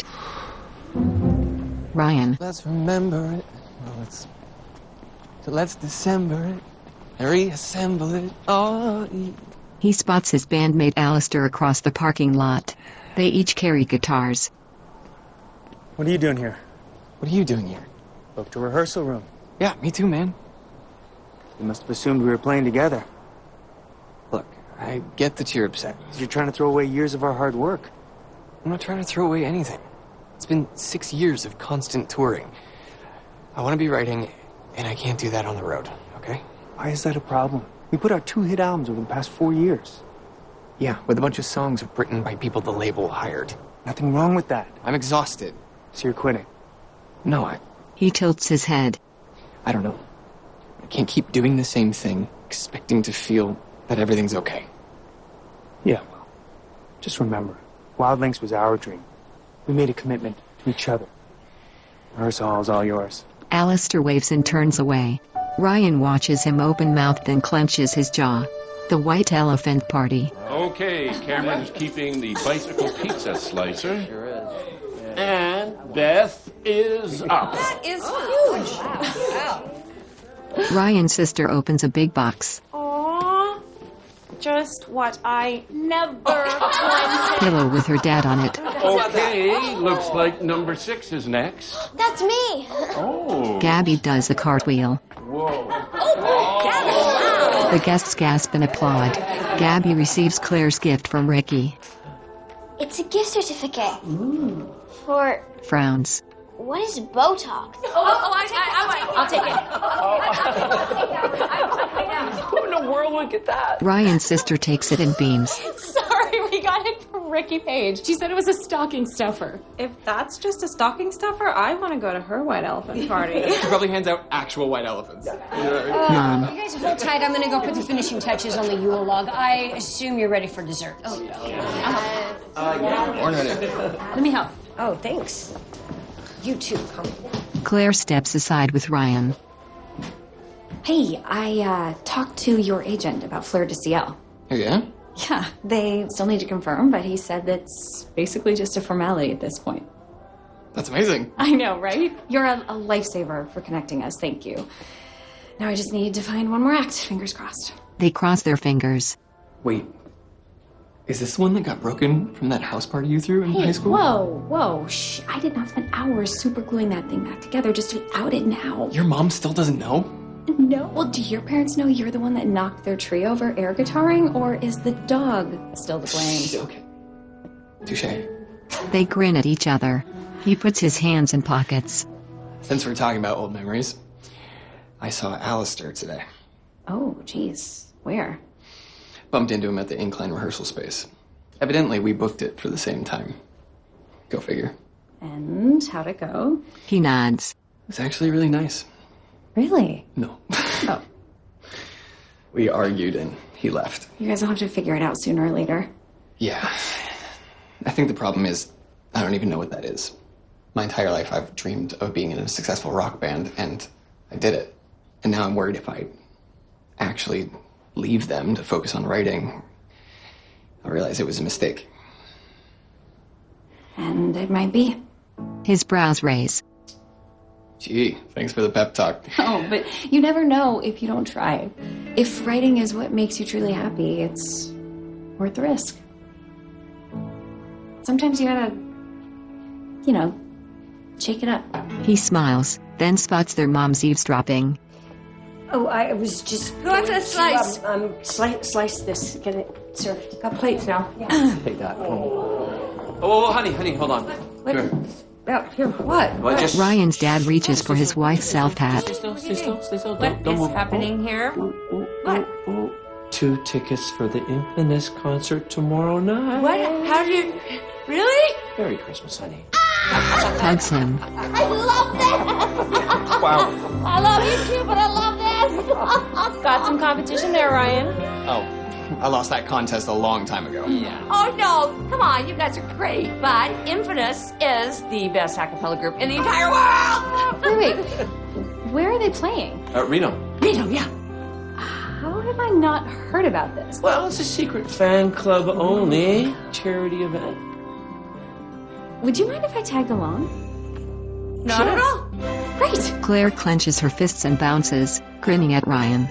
Ryan. Let's remember it. Well, let's... So let's December it. Reassemble it. Oh, He spots his bandmate Alistair across the parking lot. They each carry guitars. What are you doing here? What are you doing here? Booked a rehearsal room. Yeah, me too, man. You must have assumed we were playing together. Look, I get that you're upset. You're trying to throw away years of our hard work. I'm not trying to throw away anything. It's been six years of constant touring. I want to be writing, and I can't do that on the road, okay? Why is that a problem? We put out two hit albums over the past four years. Yeah, with a bunch of songs written by people the label hired. Nothing wrong with that. I'm exhausted. So you're quitting? No, I... He tilts his head. I don't know. I can't keep doing the same thing, expecting to feel that everything's okay. Yeah, well, just remember, Wild Links was our dream. We made a commitment to each other. Rehearsal hall's all yours. Alistair waves and turns away. Ryan watches him open-mouthed and clenches his jaw. The White Elephant Party. Okay, Cameron's keeping the bicycle pizza slicer. Sure is. And Beth is up. That is huge. Ryan's sister opens a big box. Aww. Just what I never wanted. Pillow with her dad on it. Okay, looks like number six is next. That's me. Oh. Gabby does a cartwheel. Whoa. The guests gasp and applaud. Gabby receives Claire's gift from Ricky. It's a gift certificate. Ooh. For... Frowns. What is Botox? Oh, oh I, I, I'll take it. Who in the world would get that? Ryan's sister takes it and beams. Sorry, we got it from Ricky Page. She said it was a stocking stuffer. If that's just a stocking stuffer, I want to go to her white elephant party. She probably hands out actual white elephants. Uh, you guys hold tight. I'm going to go put the finishing touches on the Yule log. I assume you're ready for dessert. Oh, Uh, yeah. Or not. Let me help. Oh, thanks. You too, come. Claire steps aside with Ryan. Hey, I uh, talked to your agent about Fleur de Ciel. Oh, yeah? Yeah, they still need to confirm, but he said that's basically just a formality at this point. That's amazing. I know, right? You're a, a lifesaver for connecting us, thank you. Now I just need to find one more act, fingers crossed. They cross their fingers. Wait. Is this the one that got broken from that house party you threw in Hey, high school? whoa, whoa, shh. I did not spend hours super gluing that thing back together just to be out it now. Your mom still doesn't know? No. Well, do your parents know you're the one that knocked their tree over air guitaring, or is the dog still to blame? Okay. Touché. They grin at each other. He puts his hands in pockets. Since we're talking about old memories, I saw Alistair today. Oh, geez. Where? Bumped into him at the Incline rehearsal space. Evidently, we booked it for the same time. Go figure. And how'd it go? He nods. It was actually really nice. Really? No. Oh. We argued and he left. You guys will have to figure it out sooner or later. Yeah. I think the problem is, I don't even know what that is. My entire life I've dreamed of being in a successful rock band, and I did it. And now I'm worried if I actually leave them to focus on writing, I'll realize it was a mistake. And it might be. His brows raise. Gee, thanks for the pep talk. Oh, but you never know if you don't try. If writing is what makes you truly happy, it's worth the risk. Sometimes you gotta, you know, shake it up. He smiles, then spots their moms eavesdropping. Oh, I was just... Who wants a slice? Um, um slice, slice this. Get it served. Got plates now. Yeah. Take that. Oh, oh, honey, honey, hold on. What? Come here. Oh, here, what? What? Just... Ryan's dad reaches for his wife's self hat. Stay still, stay still, stay still. What Don't, don't is move. happening here? What? Two tickets for the Infamous concert tomorrow night. What? How did you... Really? Merry Christmas, honey. Hugs him. I love this! Wow. I love you too, but I love this! Got some competition there, Ryan. Oh, I lost that contest a long time ago. Yeah. Oh, no. Come on, you guys are great. But Infamous is the best a cappella group in the entire world! Wait, wait. Where are they playing? Uh, Reno. Reno, yeah. How have I not heard about this? Well, it's a secret fan club only charity event. Would you mind if I tagged along? Not Sure. at all. Great. Claire clenches her fists and bounces, grinning at Ryan.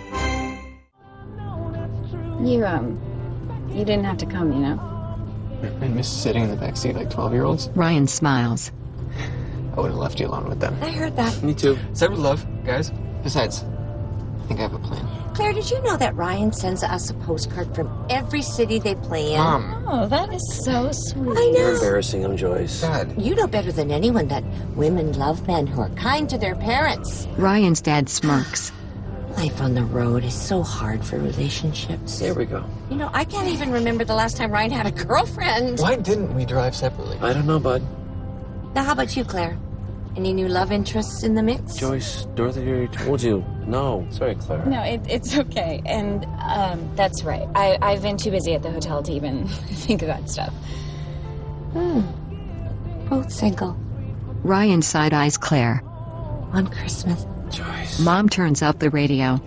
You, um, you didn't have to come, you know? I miss sitting in the backseat like twelve-year-olds. Ryan smiles. I would have left you alone with them. I heard that. Me too. Said with love, guys. Besides, I think I have a plan. Claire, did you know that Ryan sends us a postcard from every city they play in? Mom. Oh, that is so sweet. I know. You're embarrassing him, Joyce. Dad. You know better than anyone that women love men who are kind to their parents. Ryan's dad smirks. Life on the road is so hard for relationships. There we go. You know, I can't even remember the last time Ryan had a girlfriend. Why didn't we drive separately? I don't know, bud. Now, how about you, Claire? Any new love interests in the mix? Joyce, Dorothy already told you. No. Sorry, Claire. No, it, it's okay. And um, that's right. I, I've been too busy at the hotel to even think of that stuff. Hmm. Both single. Ryan side-eyes Claire. On Christmas. Joyce. Mom turns up the radio.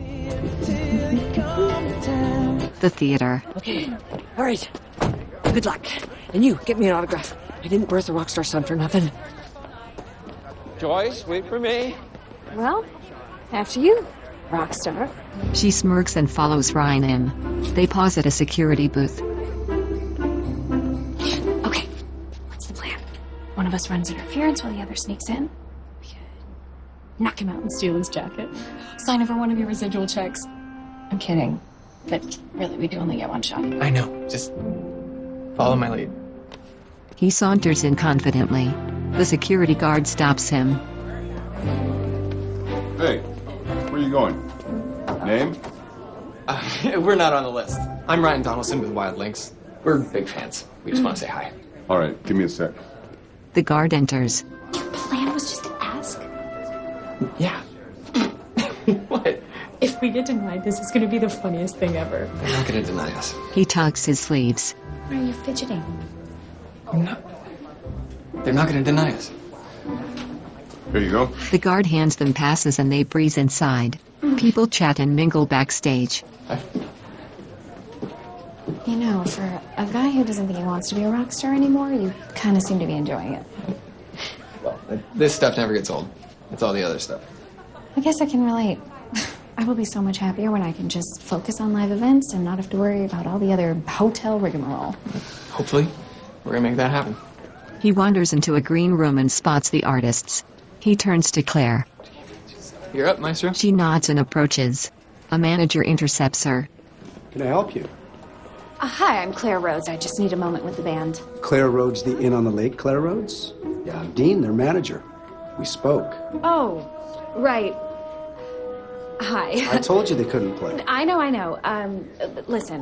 The theater. Okay. All right. Good luck. And you, get me an autograph. I didn't birth a rock star son for nothing. Joyce, wait for me. Well, after you, Rockstar. She smirks and follows Ryan in. They pause at a security booth. Okay, what's the plan? One of us runs interference while the other sneaks in. We could knock him out and steal his jacket. Sign over one of your residual checks. I'm kidding. But really, we do only get one shot. I know. Just follow my lead. He saunters in confidently. The security guard stops him. Hey, where are you going? Name? Uh, we're not on the list. I'm Ryan Donaldson with Wild Links. We're big fans. We just want to say hi. All right, give me a sec. The guard enters. Plan was just to ask. Yeah. What? If we get denied, this is going to be the funniest thing ever. They're not going to deny us. He tugs his sleeves. Why are you fidgeting? I'm not. They're not going to deny us. Here you go. The guard hands them passes and they breeze inside. People chat and mingle backstage. You know, for a guy who doesn't think he wants to be a rock star anymore, you kind of seem to be enjoying it. Well, this stuff never gets old. It's all the other stuff. I guess I can relate. I will be so much happier when I can just focus on live events and not have to worry about all the other hotel rigmarole. Hopefully, we're going to make that happen. He wanders into a green room and spots the artists. He turns to Claire. You're up, Maestro. She nods and approaches. A manager intercepts her. Can I help you? Uh, hi, I'm Claire Rhodes. I just need a moment with the band. Claire Rhodes, the Inn on the Lake, Claire Rhodes? Yeah, I'm Dean, their manager. We spoke. Oh, right. Hi. I told you they couldn't play. I know, I know. Um, listen.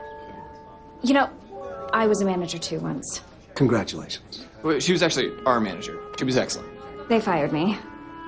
You know, I was a manager too once. Congratulations. Well, she was actually our manager. She was excellent. They fired me.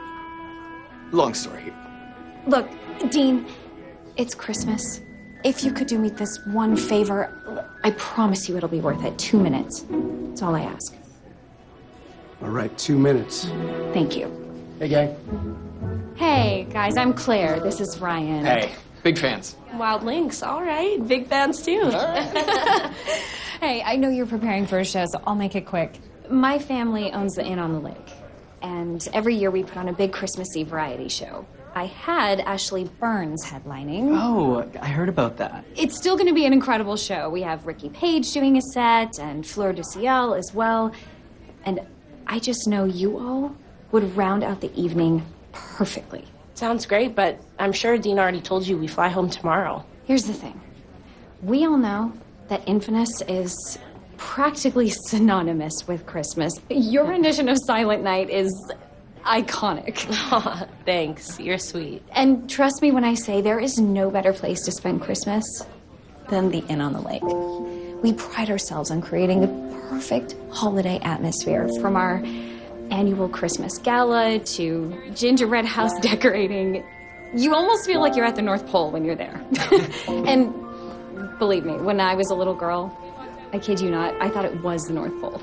Long story. Look, Dean, it's Christmas. If you could do me this one favor, I promise you it'll be worth it. Two minutes. That's all I ask. All right, two minutes. Thank you. Hey, gang. Hey, guys, I'm Claire. This is Ryan. Hey, big fans. Wild Links, all right. Big fans, too. All right. Hey, I know you're preparing for a show, so I'll make it quick. My family owns the Inn on the Lake, and every year we put on a big Christmas Eve variety show. I had Ashley Burns headlining. Oh, I heard about that. It's still going to be an incredible show. We have Ricky Page doing a set, and Fleur du Ciel as well. And I just know you all would round out the evening perfectly. Sounds great, but I'm sure Dean already told you we fly home tomorrow. Here's the thing. We all know that Infamous is practically synonymous with Christmas. Your rendition of Silent Night is iconic. Aw, thanks. You're sweet. And trust me when I say there is no better place to spend Christmas than the Inn on the Lake. We pride ourselves on creating the perfect holiday atmosphere, from our annual Christmas gala to gingerbread house decorating. You almost feel like you're at the North Pole when you're there. And believe me, when I was a little girl, I kid you not, I thought it was the North Pole.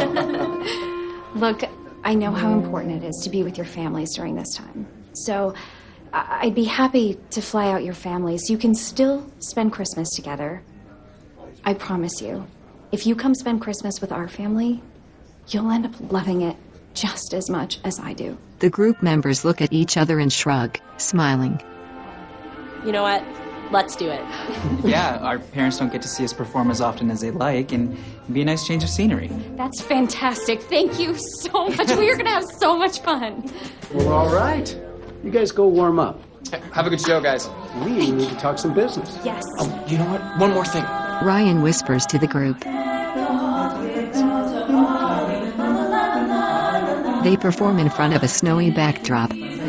Look, I know how important it is to be with your families during this time. So I- I'd be happy to fly out your families. You can still spend Christmas together. I promise you, if you come spend Christmas with our family, you'll end up loving it just as much as I do. The group members look at each other and shrug, smiling. You know what? Let's do it. Yeah, our parents don't get to see us perform as often as they like, and it'd be a nice change of scenery. That's fantastic. Thank you so much. We are going to have so much fun. Well, all right. You guys go warm up. Have a good show, guys. We need to talk some business. Yes. Oh, you know what? One more thing. Ryan whispers to the group. They perform in front of a snowy backdrop.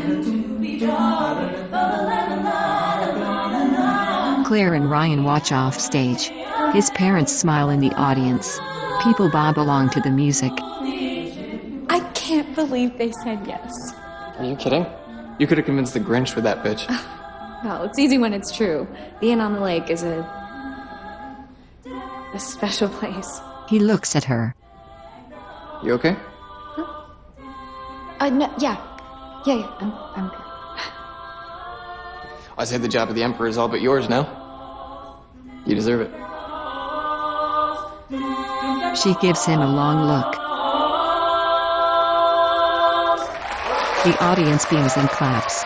Claire and Ryan watch off stage. His parents smile in the audience. People bob along to the music. I can't believe they said yes. Are you kidding? You could have convinced the Grinch with that bitch. Well, it's easy when it's true. The Inn on the Lake is a... a special place. He looks at her. You okay? Uh, no, yeah. Yeah, yeah, I'm, I'm good. I say the job of the Emperor is all but yours now. You deserve it. She gives him a long look. The audience beams and claps.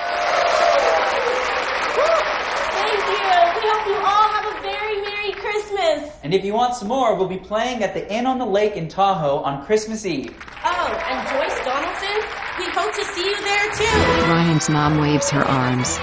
Thank you. We hope you all have a very Merry Christmas. And if you want some more, we'll be playing at the Inn on the Lake in Tahoe on Christmas Eve. Oh, and Joyce Donaldson, we hope to see you there too. Ryan's mom waves her arms.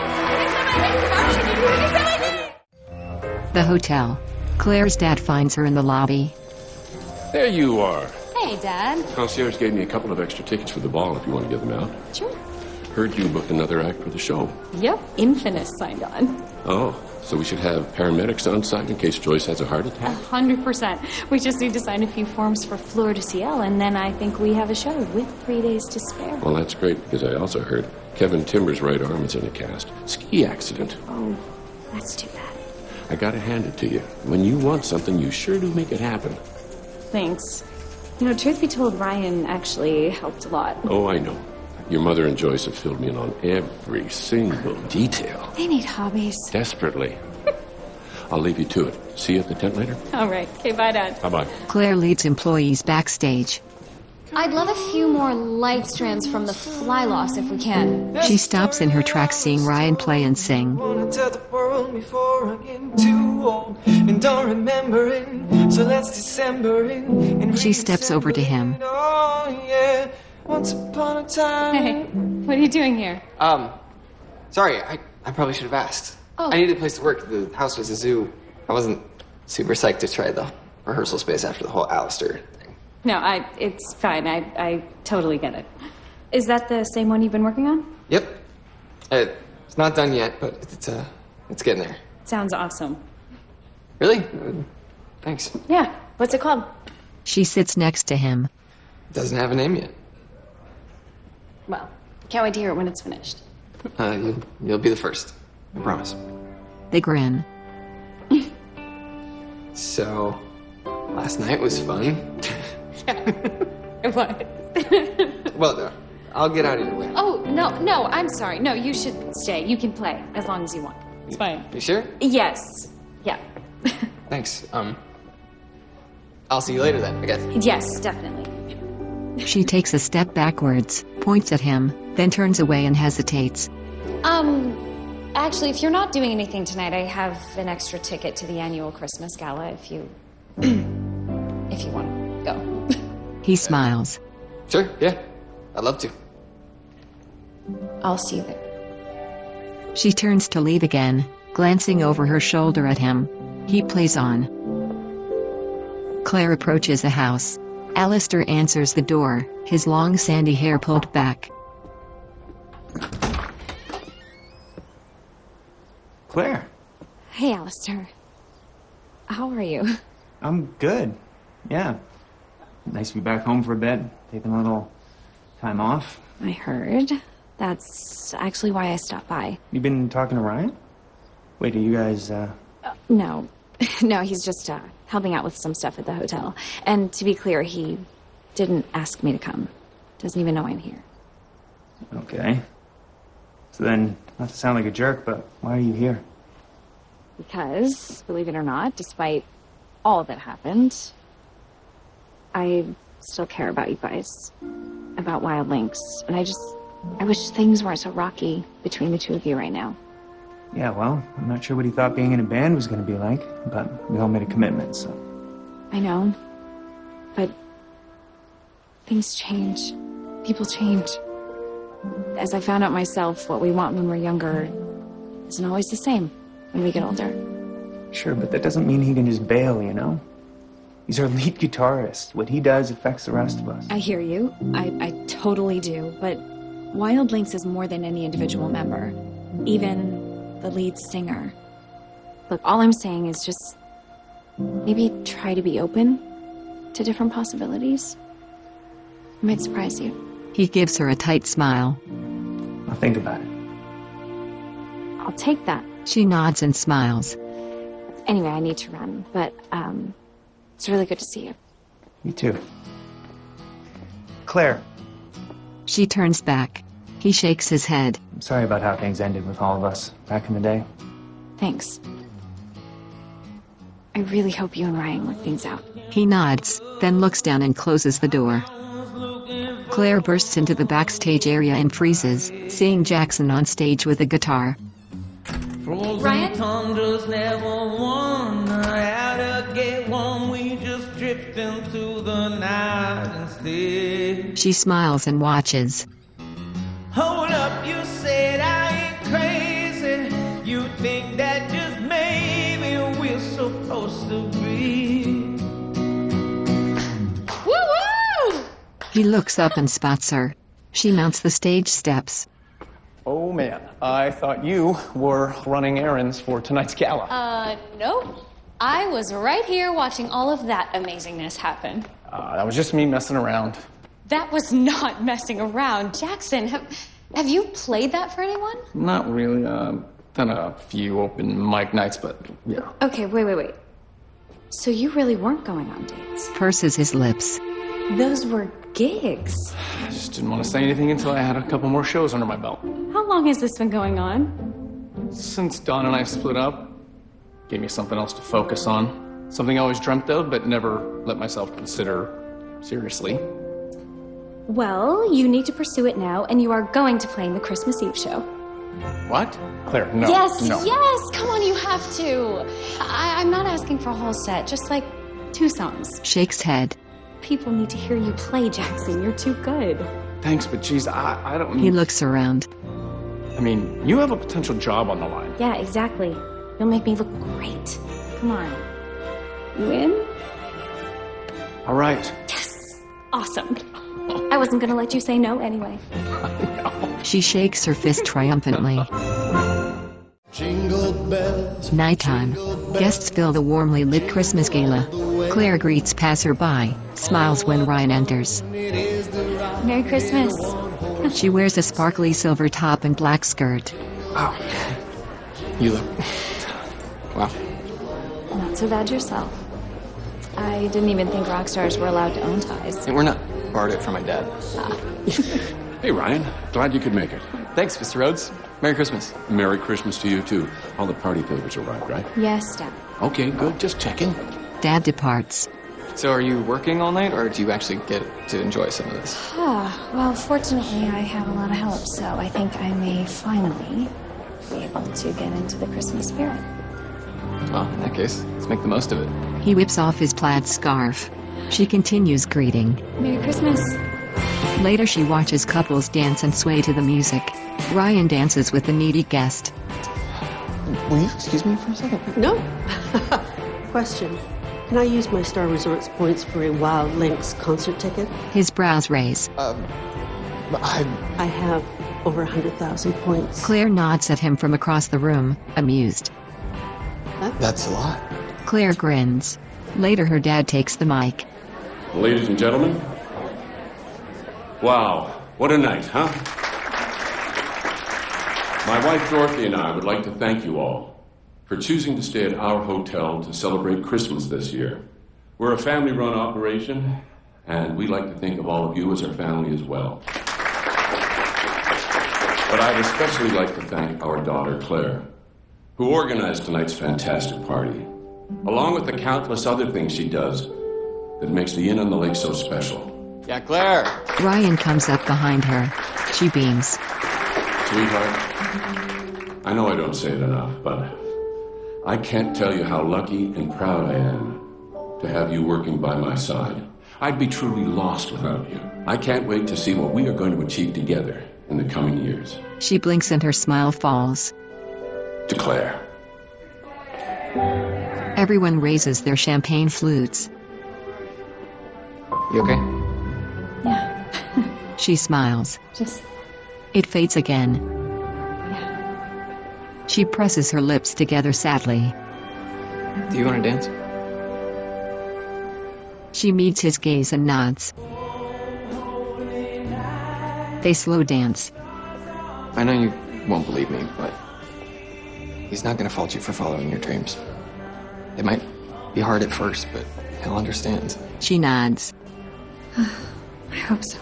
The hotel. Claire's dad finds her in the lobby. There you are. Hey, Dad. Concierge gave me a couple of extra tickets for the ball if you want to give them out. Sure. Heard you booked another act for the show. Yep, Infinus signed on. Oh, so we should have paramedics on site in case Joyce has a heart attack? A hundred percent. We just need to sign a few forms for Fleur de Ciel, and then I think we have a show with three days to spare. Well, that's great, because I also heard Kevin Timber's right arm is in a cast. Ski accident. Oh, that's too bad. I gotta hand it to you. When you want something, you sure do make it happen. Thanks. You know, truth be told, Ryan actually helped a lot. Oh, I know. Your mother and Joyce have filled me in on every single detail. They need hobbies. Desperately. I'll leave you to it. See you at the tent later. All right. Okay, bye, Dad. Bye-bye. Claire leads employees backstage. I'd love a few more light strands from the fly loss if we can. She stops in her tracks seeing Ryan play and sing. Wanna tell the world before I get too old and don't remember it. So let's December it. And She steps over to him. oh yeah, once upon a time. Hey, what are you doing here? Um, sorry, I, I probably should have asked. Oh. I needed a place to work. The house was a zoo. I wasn't super psyched to try the rehearsal space after the whole Alistair thing. No, I. It's fine. I. I totally get it. Is that the same one you've been working on? Yep. Uh, it's not done yet, but it's uh, it's getting there. Sounds awesome. Really? Uh, thanks. Yeah. What's it called? She sits next to him. It doesn't have a name yet. Well, can't wait to hear it when it's finished. Uh, you'll, you'll be the first. I promise. They grin. So, last night was fun. It was. Well, no, I'll get out of your way. Oh, no, no, I'm sorry. No, you should stay. You can play as long as you want. It's fine. You sure? Yes. Yeah. Thanks. Um, I'll see you later then, I guess. Yes, definitely. She takes a step backwards, points at him, then turns away and hesitates. Um, actually, if you're not doing anything tonight, I have an extra ticket to the annual Christmas gala if you... if you want to go. He smiles. Sure, yeah. I'd love to. I'll see you there. She turns to leave again, glancing over her shoulder at him. He plays on. Claire approaches the house. Alistair answers the door, his long sandy hair pulled back. Claire. Hey, Alistair. How are you? I'm good. Yeah. Nice to be back home for a bit. Taking a little time off. I heard. That's actually why I stopped by. You been talking to Ryan? Wait, are you guys, uh... Uh, no. No, he's just uh, helping out with some stuff at the hotel. And to be clear, he didn't ask me to come. Doesn't even know I'm here. Okay. So then, not to sound like a jerk, but why are you here? Because, believe it or not, despite all that happened, I still care about you guys. About Wild Lynx. And I just, I wish things weren't so rocky between the two of you right now. Yeah, well, I'm not sure what he thought being in a band was going to be like, but we all made a commitment, so. I know. But things change. People change. As I found out myself, what we want when we're younger isn't always the same when we get older. Sure, but that doesn't mean he can just bail, you know? He's our lead guitarist. What he does affects the rest of us. I hear you. I, I totally do. But Wild Lynx is more than any individual member. Even the lead singer. Look, all I'm saying is just maybe try to be open to different possibilities. It might surprise you. He gives her a tight smile. I'll think about it. I'll take that. She nods and smiles. Anyway, I need to run, but um, it's really good to see you. You too. Claire. She turns back. He shakes his head. I'm sorry about how things ended with all of us back in the day. Thanks. I really hope you and Ryan work things out. He nods, then looks down and closes the door. Claire bursts into the backstage area and freezes, seeing Jackson on stage with a guitar. Ryan? Never wonder how to get warm. We just drift into the night instead. She smiles and watches. Hold up, you said I ain't crazy. You think that just maybe we're supposed to be. Woo-woo! He looks up and spots her. She mounts the stage steps. Oh man, I thought you were running errands for tonight's gala. Uh, nope. I was right here watching all of that amazingness happen. Uh, that was just me messing around. That was not messing around. Jackson, have, have you played that for anyone? Not really. Uh, done a few open mic nights, but yeah. Okay, wait, wait, wait. So you really weren't going on dates? Purses his lips. Those were gigs. I just didn't want to say anything until I had a couple more shows under my belt. How long has this been going on? Since Dawn and I split up, gave me something else to focus on. Something I always dreamt of, but never let myself consider seriously. Well, you need to pursue it now, and you are going to play in the Christmas Eve show. What? Claire, no. yes, no. yes! Come on, you have to. I, I'm not asking for a whole set, just like two songs. Shakes head. People need to hear you play, Jackson. You're too good. Thanks, but geez, I, I don't... He looks around. I mean, you have a potential job on the line. Yeah, exactly. You'll make me look great. Come on. You in? All right. Yes! Awesome. I wasn't gonna let you say no anyway. She shakes her fist triumphantly. Nighttime. Guests fill the warmly lit Christmas gala. Claire greets passerby, smiles when Ryan enters. Merry Christmas. She wears a sparkly silver top and black skirt. Wow. You look... Wow. Not so bad yourself. I didn't even think rock stars were allowed to own ties. Hey, we're not. Borrowed it from my dad. Ah. Hey, Ryan. Glad you could make it. Thanks, Mister Rhodes. Merry Christmas. Merry Christmas to you, too. All the party favors arrived, right? Yes, Dad. Okay, good. Just checking. Dad departs. So are you working all night, or do you actually get to enjoy some of this? Ah, well, fortunately, I have a lot of help, so I think I may finally be able to get into the Christmas spirit. Well, in that case, let's make the most of it. He whips off his plaid scarf. She continues greeting. Merry Christmas. Later she watches couples dance and sway to the music. Ryan dances with the needy guest. Will you excuse me for a second? No. Question. Can I use my Star Resorts points for a Wild Lynx concert ticket? His brows raise. Um, I... I have over a hundred thousand points. Claire nods at him from across the room, amused. Huh? That's a lot. Claire grins. Later her dad takes the mic. Ladies and gentlemen. Wow, what a night, huh? My wife Dorothy and I would like to thank you all for choosing to stay at our hotel to celebrate Christmas this year. We're a family-run operation, and we like to think of all of you as our family as well. But I'd especially like to thank our daughter, Claire, who organized tonight's fantastic party, along with the countless other things she does that makes the Inn on the Lake so special. Yeah, Claire! Ryan comes up behind her. She beams. Sweetheart, I know I don't say it enough, but I can't tell you how lucky and proud I am to have you working by my side. I'd be truly lost without you. I can't wait to see what we are going to achieve together in the coming years. She blinks and her smile falls. To Claire. Everyone raises their champagne flutes. You okay? Yeah. She smiles. Just. It fades again. Yeah. She presses her lips together sadly. Do you want to dance? She meets his gaze and nods. They slow dance. I know you won't believe me, but he's not going to fault you for following your dreams. It might be hard at first, but he'll understand. She nods. I hope so.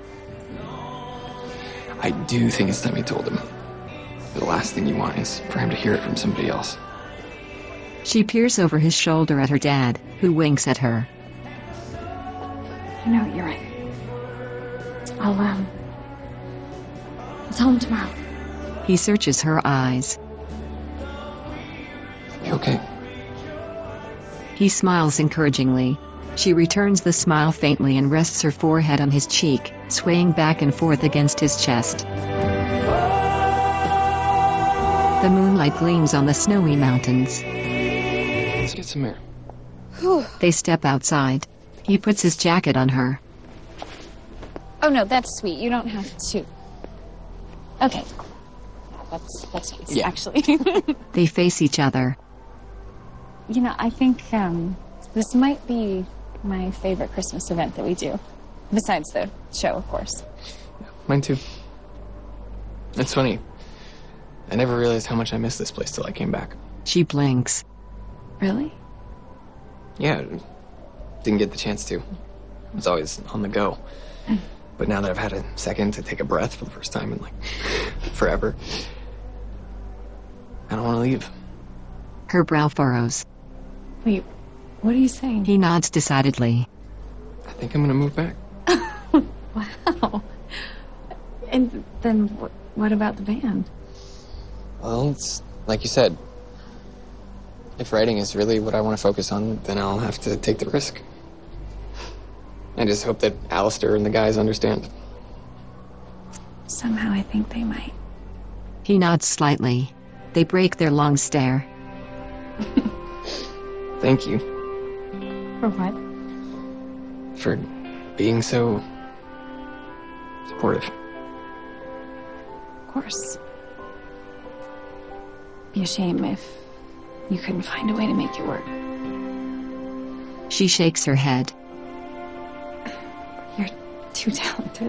I do think it's time you told him. The last thing you want is for him to hear it from somebody else. She peers over his shoulder at her dad, who winks at her. You know, you're right. I'll, um... I'll tell him tomorrow. He searches her eyes. You okay? He smiles encouragingly. She returns the smile faintly and rests her forehead on his cheek, swaying back and forth against his chest. The moonlight gleams on the snowy mountains. Let's get some air. They step outside. He puts his jacket on her. Oh no, that's sweet. You don't have to. Okay. That's that's nice, Yeah. actually. They face each other. You know, I think um, this might be my favorite Christmas event that we do. Besides the show, of course. Mine too. It's funny. I never realized how much I missed this place till I came back. She blinks. Really? Yeah, didn't get the chance to. I was always on the go. But now that I've had a second to take a breath for the first time in, like, forever, I don't want to leave. Her brow furrows. Wait, what are you saying? He nods decidedly. I think I'm gonna move back. Wow. And then wh- what about the band? Well, it's like you said. If writing is really what I want to focus on, then I'll have to take the risk. I just hope that Alistair and the guys understand. Somehow I think they might. He nods slightly. They break their long stare. Thank you For what? for being so supportive. Of course. Be a shame if you couldn't find a way to make it work. She shakes her head. You're too talented.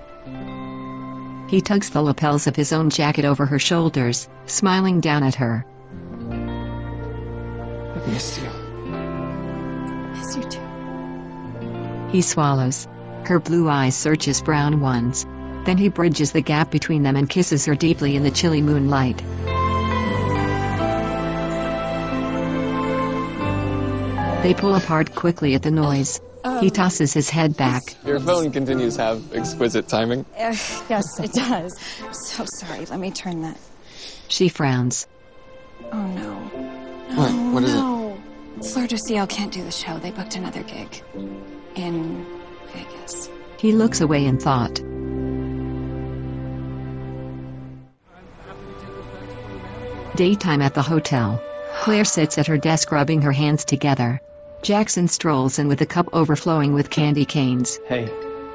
He tugs the lapels of his own jacket over her shoulders, smiling down at her. I've missed you. Miss you too. He swallows. Her blue eyes search his brown ones. Then he bridges the gap between them and kisses her deeply in the chilly moonlight. They pull apart quickly at the noise. He tosses his head back. Your phone continues to have exquisite timing. Uh, yes, it does. So sorry. Let me turn that. She frowns. Oh no. What? What is it? No. Fleur de Ciel can't do the show. They booked another gig in Vegas. He looks away in thought. Daytime at the hotel. Claire sits at her desk rubbing her hands together. Jackson strolls in with a cup overflowing with candy canes. Hey,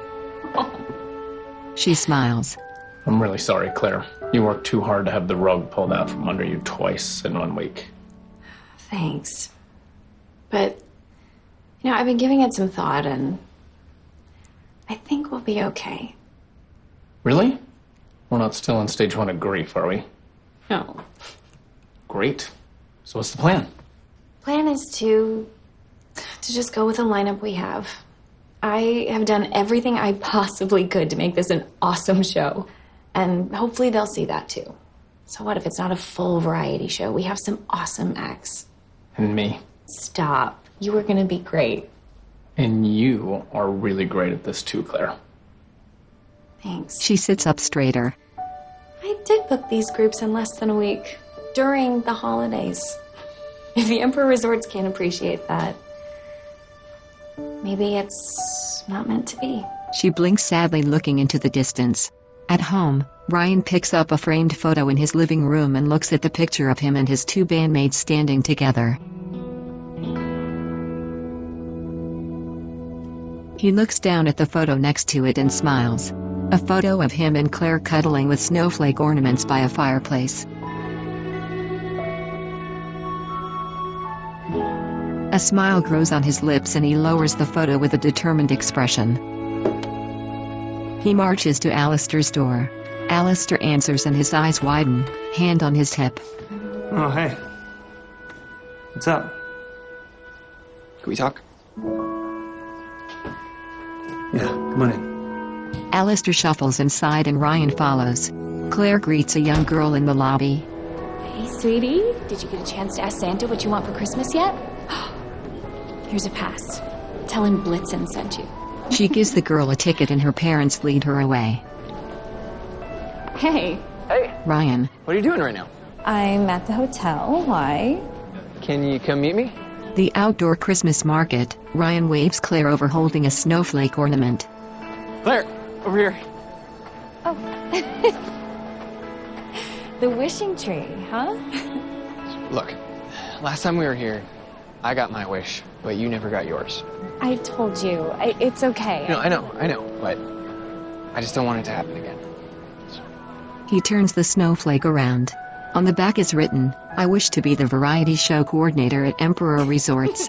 She smiles. I'm really sorry, Claire. You worked too hard to have the rug pulled out from under you twice in one week. Thanks. But, you know, I've been giving it some thought, and I think we'll be okay. Really? We're not still in stage one of grief, are we? No. Great. So what's the plan? Plan is to to just go with the lineup we have. I have done everything I possibly could to make this an awesome show, and hopefully they'll see that too. So what if it's not a full variety show? We have some awesome acts. And me. Stop. You are gonna be great. And you are really great at this too, Claire. Thanks. She sits up straighter. I did book these groups in less than a week, during the holidays. If the Emperor Resorts can't appreciate that, maybe it's not meant to be. She blinks sadly, looking into the distance. At home, Ryan picks up a framed photo in his living room and looks at the picture of him and his two bandmates standing together. He looks down at the photo next to it and smiles. A photo of him and Claire cuddling with snowflake ornaments by a fireplace. A smile grows on his lips and he lowers the photo with a determined expression. He marches to Alistair's door. Alistair answers and his eyes widen, hand on his hip. Oh, hey. What's up? Can we talk? Yeah, come on in. Alistair shuffles inside and Ryan follows. Claire greets a young girl in the lobby. Hey, sweetie, did you get a chance to ask Santa what you want for Christmas yet? Here's a pass. Tell him Blitzen sent you. She gives the girl a ticket and her parents lead her away. Hey. Hey. Ryan. What are you doing right now? I'm at the hotel. Why? Can you come meet me? The outdoor Christmas market. Ryan waves Claire over holding a snowflake ornament. Claire, over here. Oh. The wishing tree, huh? Look, last time we were here, I got my wish, but you never got yours. I told you. I, it's okay. No, I know, I know, but I just don't want it to happen again. He turns the snowflake around. On the back is written, I wish to be the variety show coordinator at Emperor Resorts.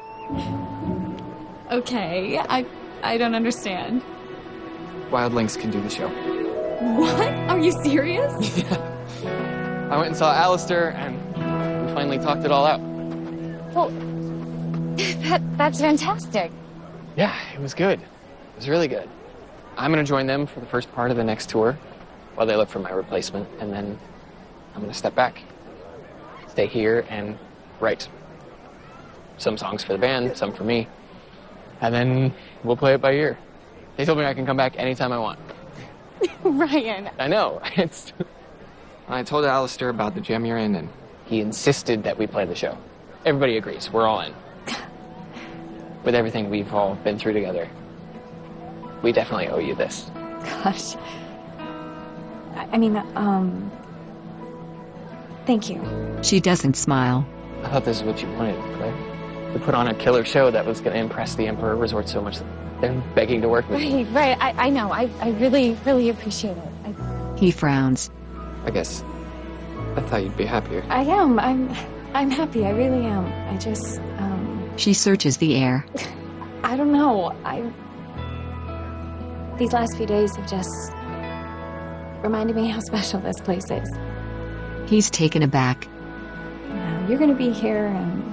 Okay, I I don't understand. Wild Lynx can do the show. What? Are you serious? Yeah. I went and saw Alistair, and we finally talked it all out. Well, that that's fantastic. Yeah, it was good. It was really good. I'm gonna join them for the first part of the next tour, while they look for my replacement, and then I'm gonna step back, stay here, and write some songs for the band, some for me, and then we'll play it by ear. They told me I can come back anytime I want. Ryan. I know. It's. I told Alistair about the jam you're in, and he insisted that we play the show. Everybody agrees. We're all in. With everything we've all been through together, we definitely owe you this. Gosh. I, I mean, um... thank you. She doesn't smile. I thought this is what you wanted, Claire. We put on a killer show that was going to impress the Emperor Resort so much that they're begging to work with me. Right, right. I, I know. I, I really, really appreciate it. I, He frowns. I guess I thought you'd be happier. I am. I'm I'm happy. I really am. I just, um... She searches the air. I don't know. I... These last few days have just reminded me how special this place is. He's taken aback. You know, you're gonna be here, and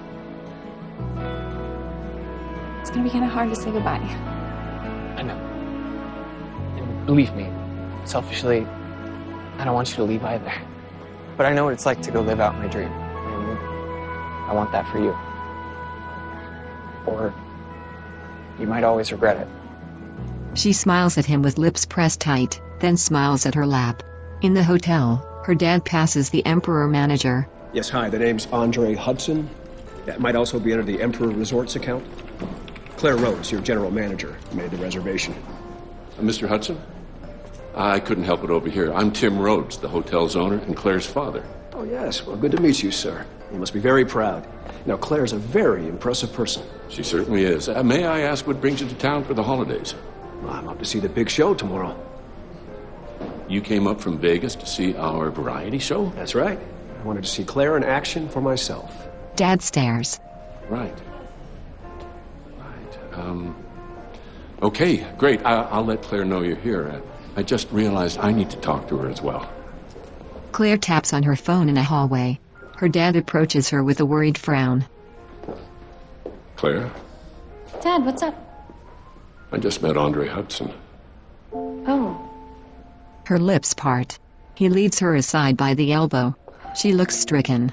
it's gonna be kind of hard to say goodbye. I know. And believe me, selfishly, I don't want you to leave either. But I know what it's like to go live out my dream. And I want that for you. Or you might always regret it. She smiles at him with lips pressed tight, then smiles at her lap. In the hotel, her dad passes the Emperor manager. Yes, hi, the name's Andre Hudson. That might also be under the Emperor Resorts account. Claire Rhodes, your general manager, made the reservation. Uh, Mister Hudson? I couldn't help it over here. I'm Tim Rhodes, the hotel's owner and Claire's father. Oh, yes. Well, good to meet you, sir. You must be very proud. Now, Claire's a very impressive person. She certainly is. Uh, may I ask what brings you to town for the holidays? Well, I'm up to see the big show tomorrow. You came up from Vegas to see our variety show? That's right. I wanted to see Claire in action for myself. Dad stares. Right. Right. Um... Okay, great. I I'll let Claire know you're here. Uh, I just realized I need to talk to her as well. Claire taps on her phone in a hallway. Her dad approaches her with a worried frown. Claire? Dad, what's up? I just met Andre Hudson. Oh. Her lips part. He leads her aside by the elbow. She looks stricken.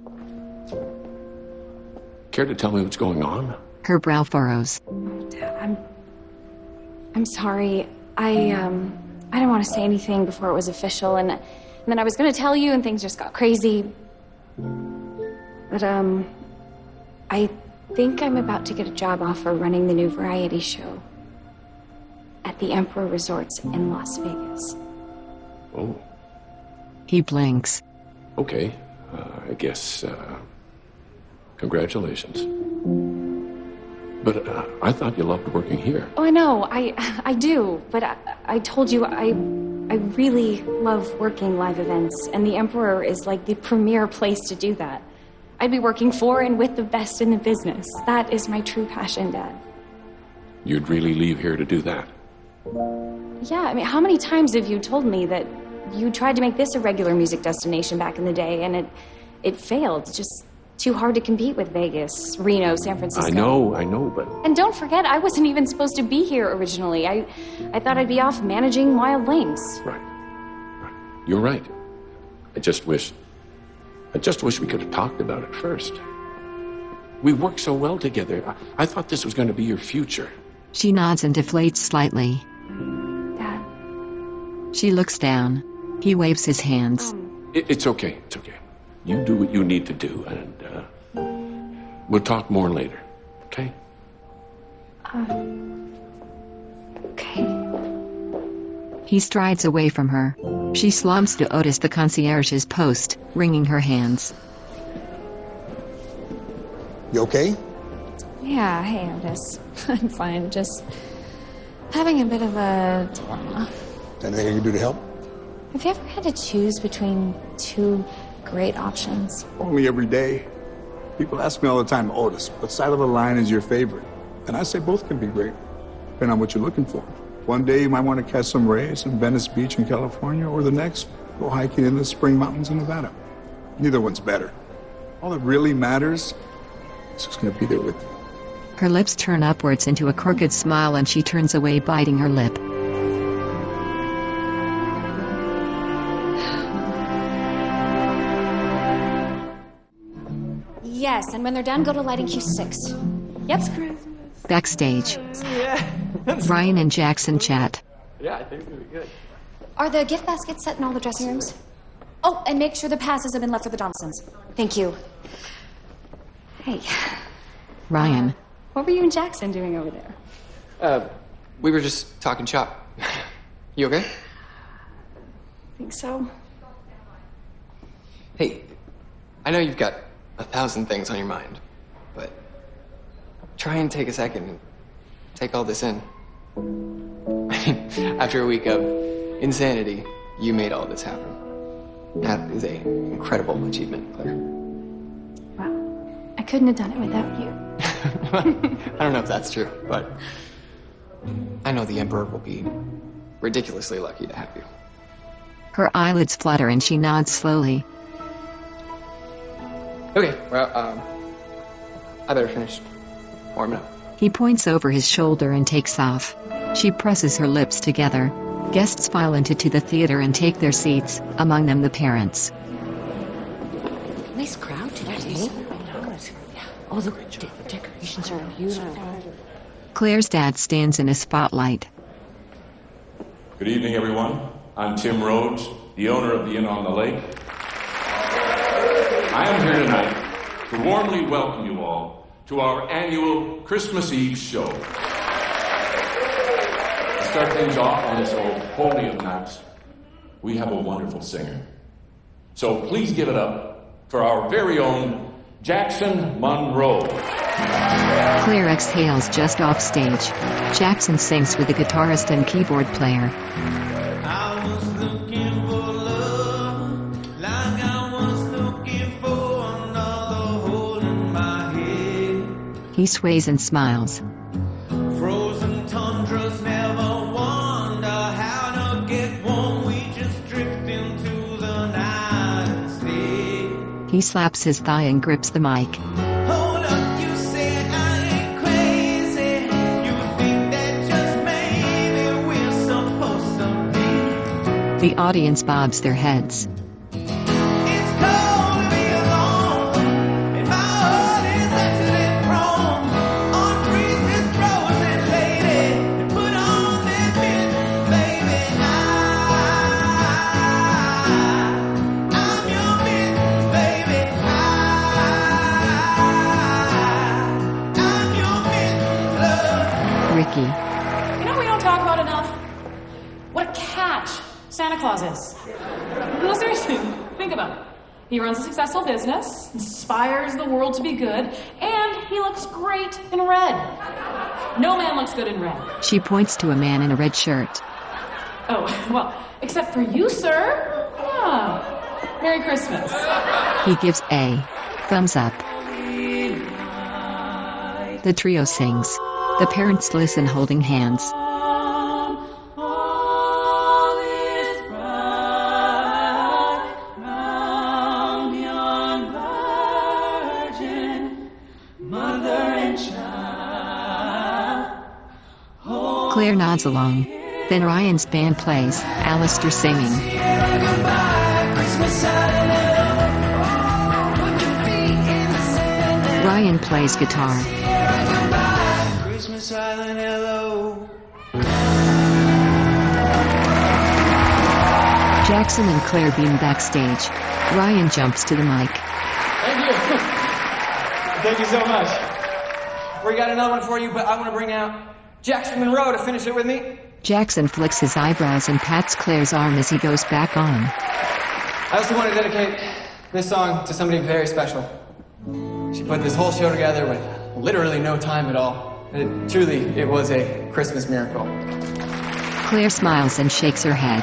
Care to tell me what's going on? Her brow furrows. Dad, I'm... I'm sorry. I, um... I didn't want to say anything before it was official, and And then I was gonna tell you, and things just got crazy. But, um, I think I'm about to get a job offer running the new variety show at the Emperor Resorts in Las Vegas. Oh, He blinks. okay. Uh, I guess, uh, congratulations. But uh, I thought you loved working here. Oh, I know, I I do, but I, I told you I I really love working live events, and the Emperor is like the premier place to do that. I'd be working for and with the best in the business. That is my true passion, Dad. You'd really leave here to do that? Yeah, I mean, how many times have you told me that you tried to make this a regular music destination back in the day, and it it failed? It's just too hard to compete with Vegas, Reno, San Francisco. I know, I know, but And don't forget, I wasn't even supposed to be here originally. I I thought I'd be off managing Wild Links. Right. Right. You're right. I just wish... I just wish we could have talked about it first. We worked so well together. I, I thought this was going to be your future. She nods and deflates slightly. Dad. She looks down. He waves his hands. It, it's okay, it's okay. You do what you need to do, and uh, we'll talk more later, okay? Uh, okay. He strides away from her. She slumps to Otis the concierge's post, wringing her hands. You okay? Yeah, hey, Otis. I'm fine, just having a bit of a dilemma. Anything I can do to help? Have you ever had to choose between two great options? Only every day. People ask me all the time, Otis, what side of the line is your favorite? And I say both can be great, depending on what you're looking for. One day you might want to catch some rays in Venice Beach in California, or the next, go hiking in the Spring Mountains in Nevada. Neither one's better. All that really matters is who's going to be there with you. Her lips turn upwards into a crooked smile and she turns away, biting her lip. Yes, and when they're done, go to lighting Q six. Yep. Backstage, Yeah. Ryan and Jackson chat. Yeah, I think it's gonna be good. Are the gift baskets set in all the dressing rooms? Oh, and make sure the passes have been left for the Johnsons. Thank you. Hey, Ryan, what were you and Jackson doing over there? Uh, we were just talking shop. You okay? Think so? Hey, I know you've got a thousand things on your mind, but try and take a second and take all this in. I mean, after a week of insanity, you made all this happen. That is an incredible achievement, Claire. I couldn't have done it without you. I don't know if that's true, but I know the Emperor will be ridiculously lucky to have you. her eyelids flutter and she nods slowly. Okay, well, um, I better finish warming up. He points over his shoulder and takes off. She presses her lips together. Guests file into to the theater and take their seats, among them the parents. Nice crowd today. Oh, the de- decorations are beautiful. Claire's dad stands in a spotlight. Good evening, everyone. I'm Tim Rhodes, the owner of the Inn on the Lake. I am here tonight to warmly welcome you all to our annual Christmas Eve show. To start things off on this old holy of nights, we have a wonderful singer. So please give it up for our very own Jackson Monroe. Claire exhales just off stage. Jackson sings with the guitarist and keyboard player. I was looking for love, like I was looking for another hole in my head. He sways and smiles. Frozen tundras never wonder how to get warm. We just drift into the night instead. He slaps his thigh and grips the mic. Hold up, you said I ain't crazy. You think that just maybe we're supposed to be. The audience bobs their heads. It's cold to be alone, and my heart is accident prone. Unfreeze this frozen lady, and put on that mittens, baby. I talk about enough? What a catch Santa Claus is. No, seriously, think about it. He runs a successful business, inspires the world to be good, and he looks great in red. No man looks good in red. She points to a man in a red shirt. Oh, well, except for you, sir. Yeah. Merry Christmas. He gives a thumbs up. The trio sings. The parents listen holding hands. Claire nods along. Then Ryan's band plays, Alistair singing. Ryan plays guitar. Christmas Island, hello. Jackson and Claire beam backstage. Ryan jumps to the mic. Thank you. Thank you so much. We got another one for you, but I want to bring out Jackson Monroe to finish it with me. Jackson flicks his eyebrows and pats Claire's arm as he goes back on. I also want to dedicate this song to somebody very special. She put this whole show together with literally no time at all. It, truly, it was a Christmas miracle. Claire smiles and shakes her head.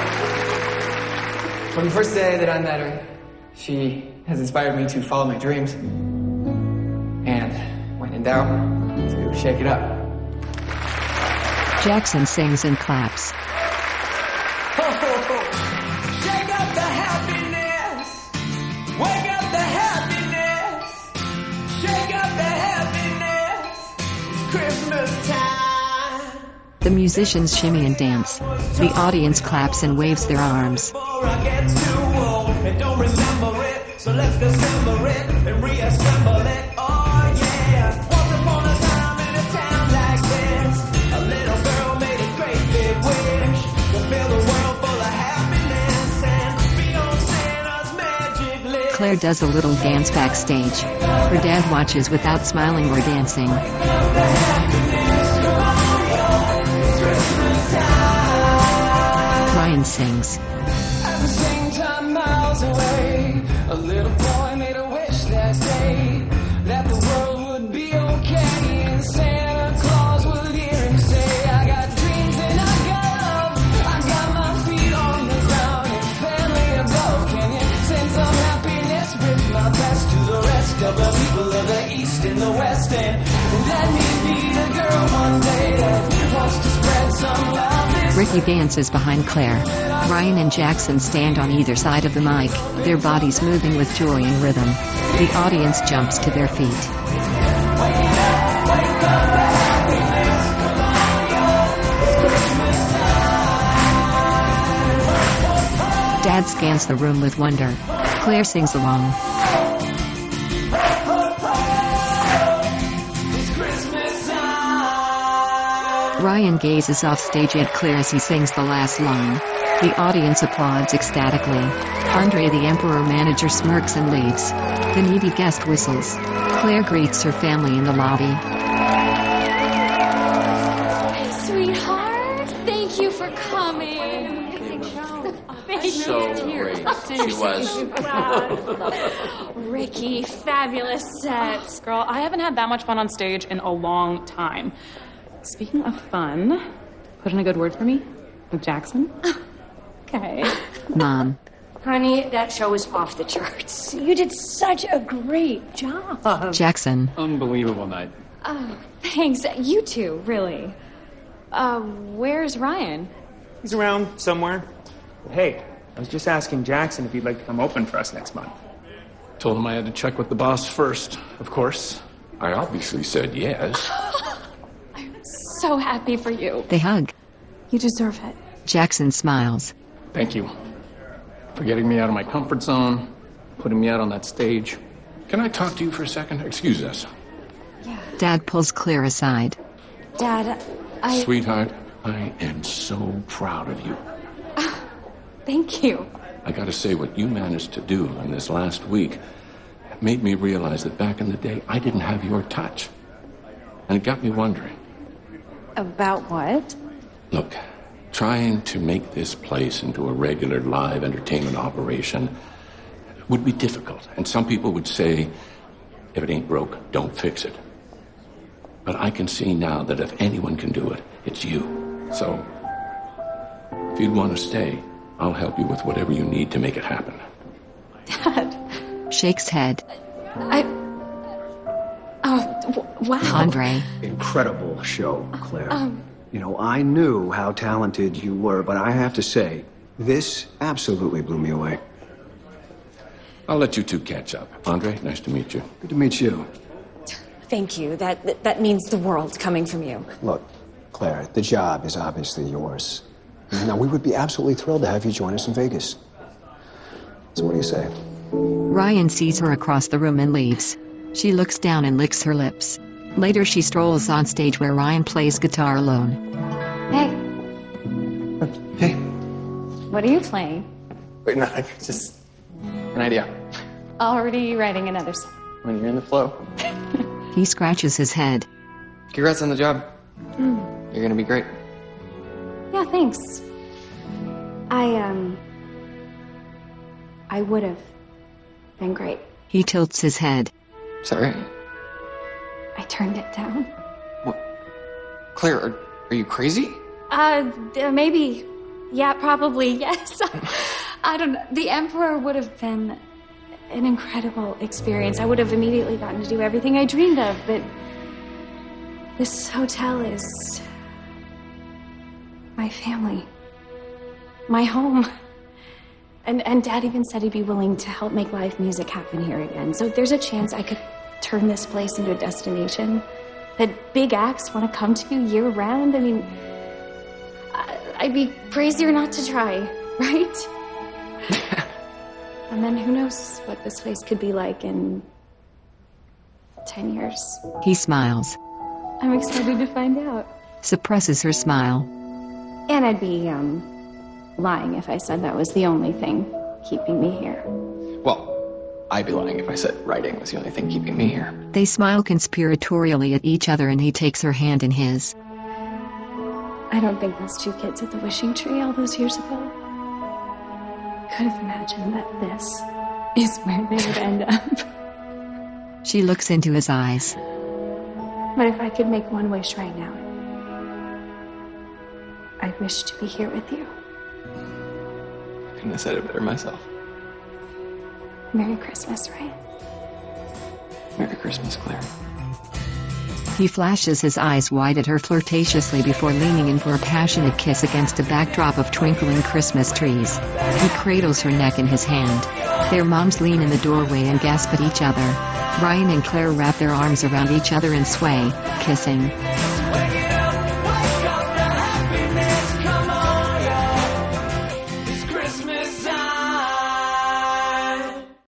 From the first day that I met her, she has inspired me to follow my dreams. And when in doubt, to shake it up. Jackson sings and claps. Ho, ho, ho. Shake up the happiness. Wake up the happiness. Shake up the happiness. It's Christmas time. The musicians shimmy and dance. The audience claps and waves their arms. Before I get too old and don't remember it, so let's disassemble it and reassemble it. Oh yeah. Once upon a time in a town like this, a little girl made a great big wish to fill the world full of happiness and be on Santa's magic list. Claire does a little dance backstage. Her dad watches without smiling or dancing. Ryan sings. At the same time, miles away, a little boy made a wish that day that the world would be okay and Santa Claus would hear him say, I got dreams and I got love, I got my feet on the ground and family above. Can you send some happiness with my best to the rest of the people of the East and the West, and let me be the girl one day that wants to spread some love. Ricky dances behind Claire. Ryan and Jackson stand on either side of the mic, their bodies moving with joy and rhythm. The audience jumps to their feet. Dad scans the room with wonder. Claire sings along. Ryan gazes off stage at Claire as he sings the last line. The audience applauds ecstatically. Andre the Emperor manager smirks and leaves. The needy guest whistles. Claire greets her family in the lobby. Hey, sweetheart. Thank you for coming. Thank you. So great. She was. Ricky, fabulous set. Girl, I haven't had that much fun on stage in a long time. Speaking of fun, put in a good word for me with Jackson. Okay. Mom. Honey, that show was off the charts. You did such a great job. Jackson. Unbelievable night. Oh, thanks. You too, really. Uh, where's Ryan? He's around somewhere. But hey, I was just asking Jackson if he'd like to come open for us next month. Told him I had to check with the boss first, of course. I obviously said yes. So happy for you. They hug. You deserve it. Jackson smiles. Thank you for getting me out of my comfort zone, putting me out on that stage. Can I talk to you for a second? Excuse us. Dad pulls Claire aside. Dad, I... Sweetheart, I am so proud of you. Thank you. I gotta say, what you managed to do in this last week made me realize that back in the day, I didn't have your touch. And it got me wondering. About what? Look, trying to make this place into a regular live entertainment operation would be difficult. And some people would say, if it ain't broke, don't fix it. But I can see now that if anyone can do it, it's you. So, if you'd want to stay, I'll help you with whatever you need to make it happen. Dad. Shakes head. I... Oh, w- wow. Andre. Incredible show, Claire. Um, You know, I knew how talented you were, but I have to say, this absolutely blew me away. I'll let you two catch up. Andre, nice to meet you. Good to meet you. Thank you. That, that that means the world coming from you. Look, Claire, the job is obviously yours. Now, we would be absolutely thrilled to have you join us in Vegas. So what do you say? Ryan sees her across the room and leaves. She looks down and licks her lips. Later she strolls on stage where Ryan plays guitar alone. Hey. Hey. What are you playing? Wait, no, just an idea. Already writing another song. When you're in the flow. He scratches his head. Congrats on the job. Mm. You're gonna be great. Yeah, thanks. I, um... I would have been great. He tilts his head. Sorry. I turned it down. Claire, are, are you crazy? Uh, uh, maybe. Yeah, probably, yes. I don't know. The Emperor would have been an incredible experience. I would have immediately gotten to do everything I dreamed of, but this hotel is my family, my home. And, and Dad even said he'd be willing to help make live music happen here again. So if there's a chance I could turn this place into a destination that big acts want to come to year-round, I mean, I, I'd be crazier not to try, right? And then who knows what this place could be like in ten years. He smiles. I'm excited to find out. Suppresses her smile. And I'd be, um, lying if I said that was the only thing keeping me here. Well, I'd be lying if I said writing was the only thing keeping me here. They smile conspiratorially at each other and he takes her hand in his. I don't think those two kids at the wishing tree all those years ago could have imagined that this is where they would end up. She looks into his eyes. But if I could make one wish right now, I wish to be here with you. Couldn't have said it better myself. Merry Christmas, Ryan. Merry Christmas, Claire. He flashes his eyes wide at her flirtatiously before leaning in for a passionate kiss against a backdrop of twinkling Christmas trees. He cradles her neck in his hand. Their moms lean in the doorway and gasp at each other. Ryan and Claire wrap their arms around each other and sway, kissing.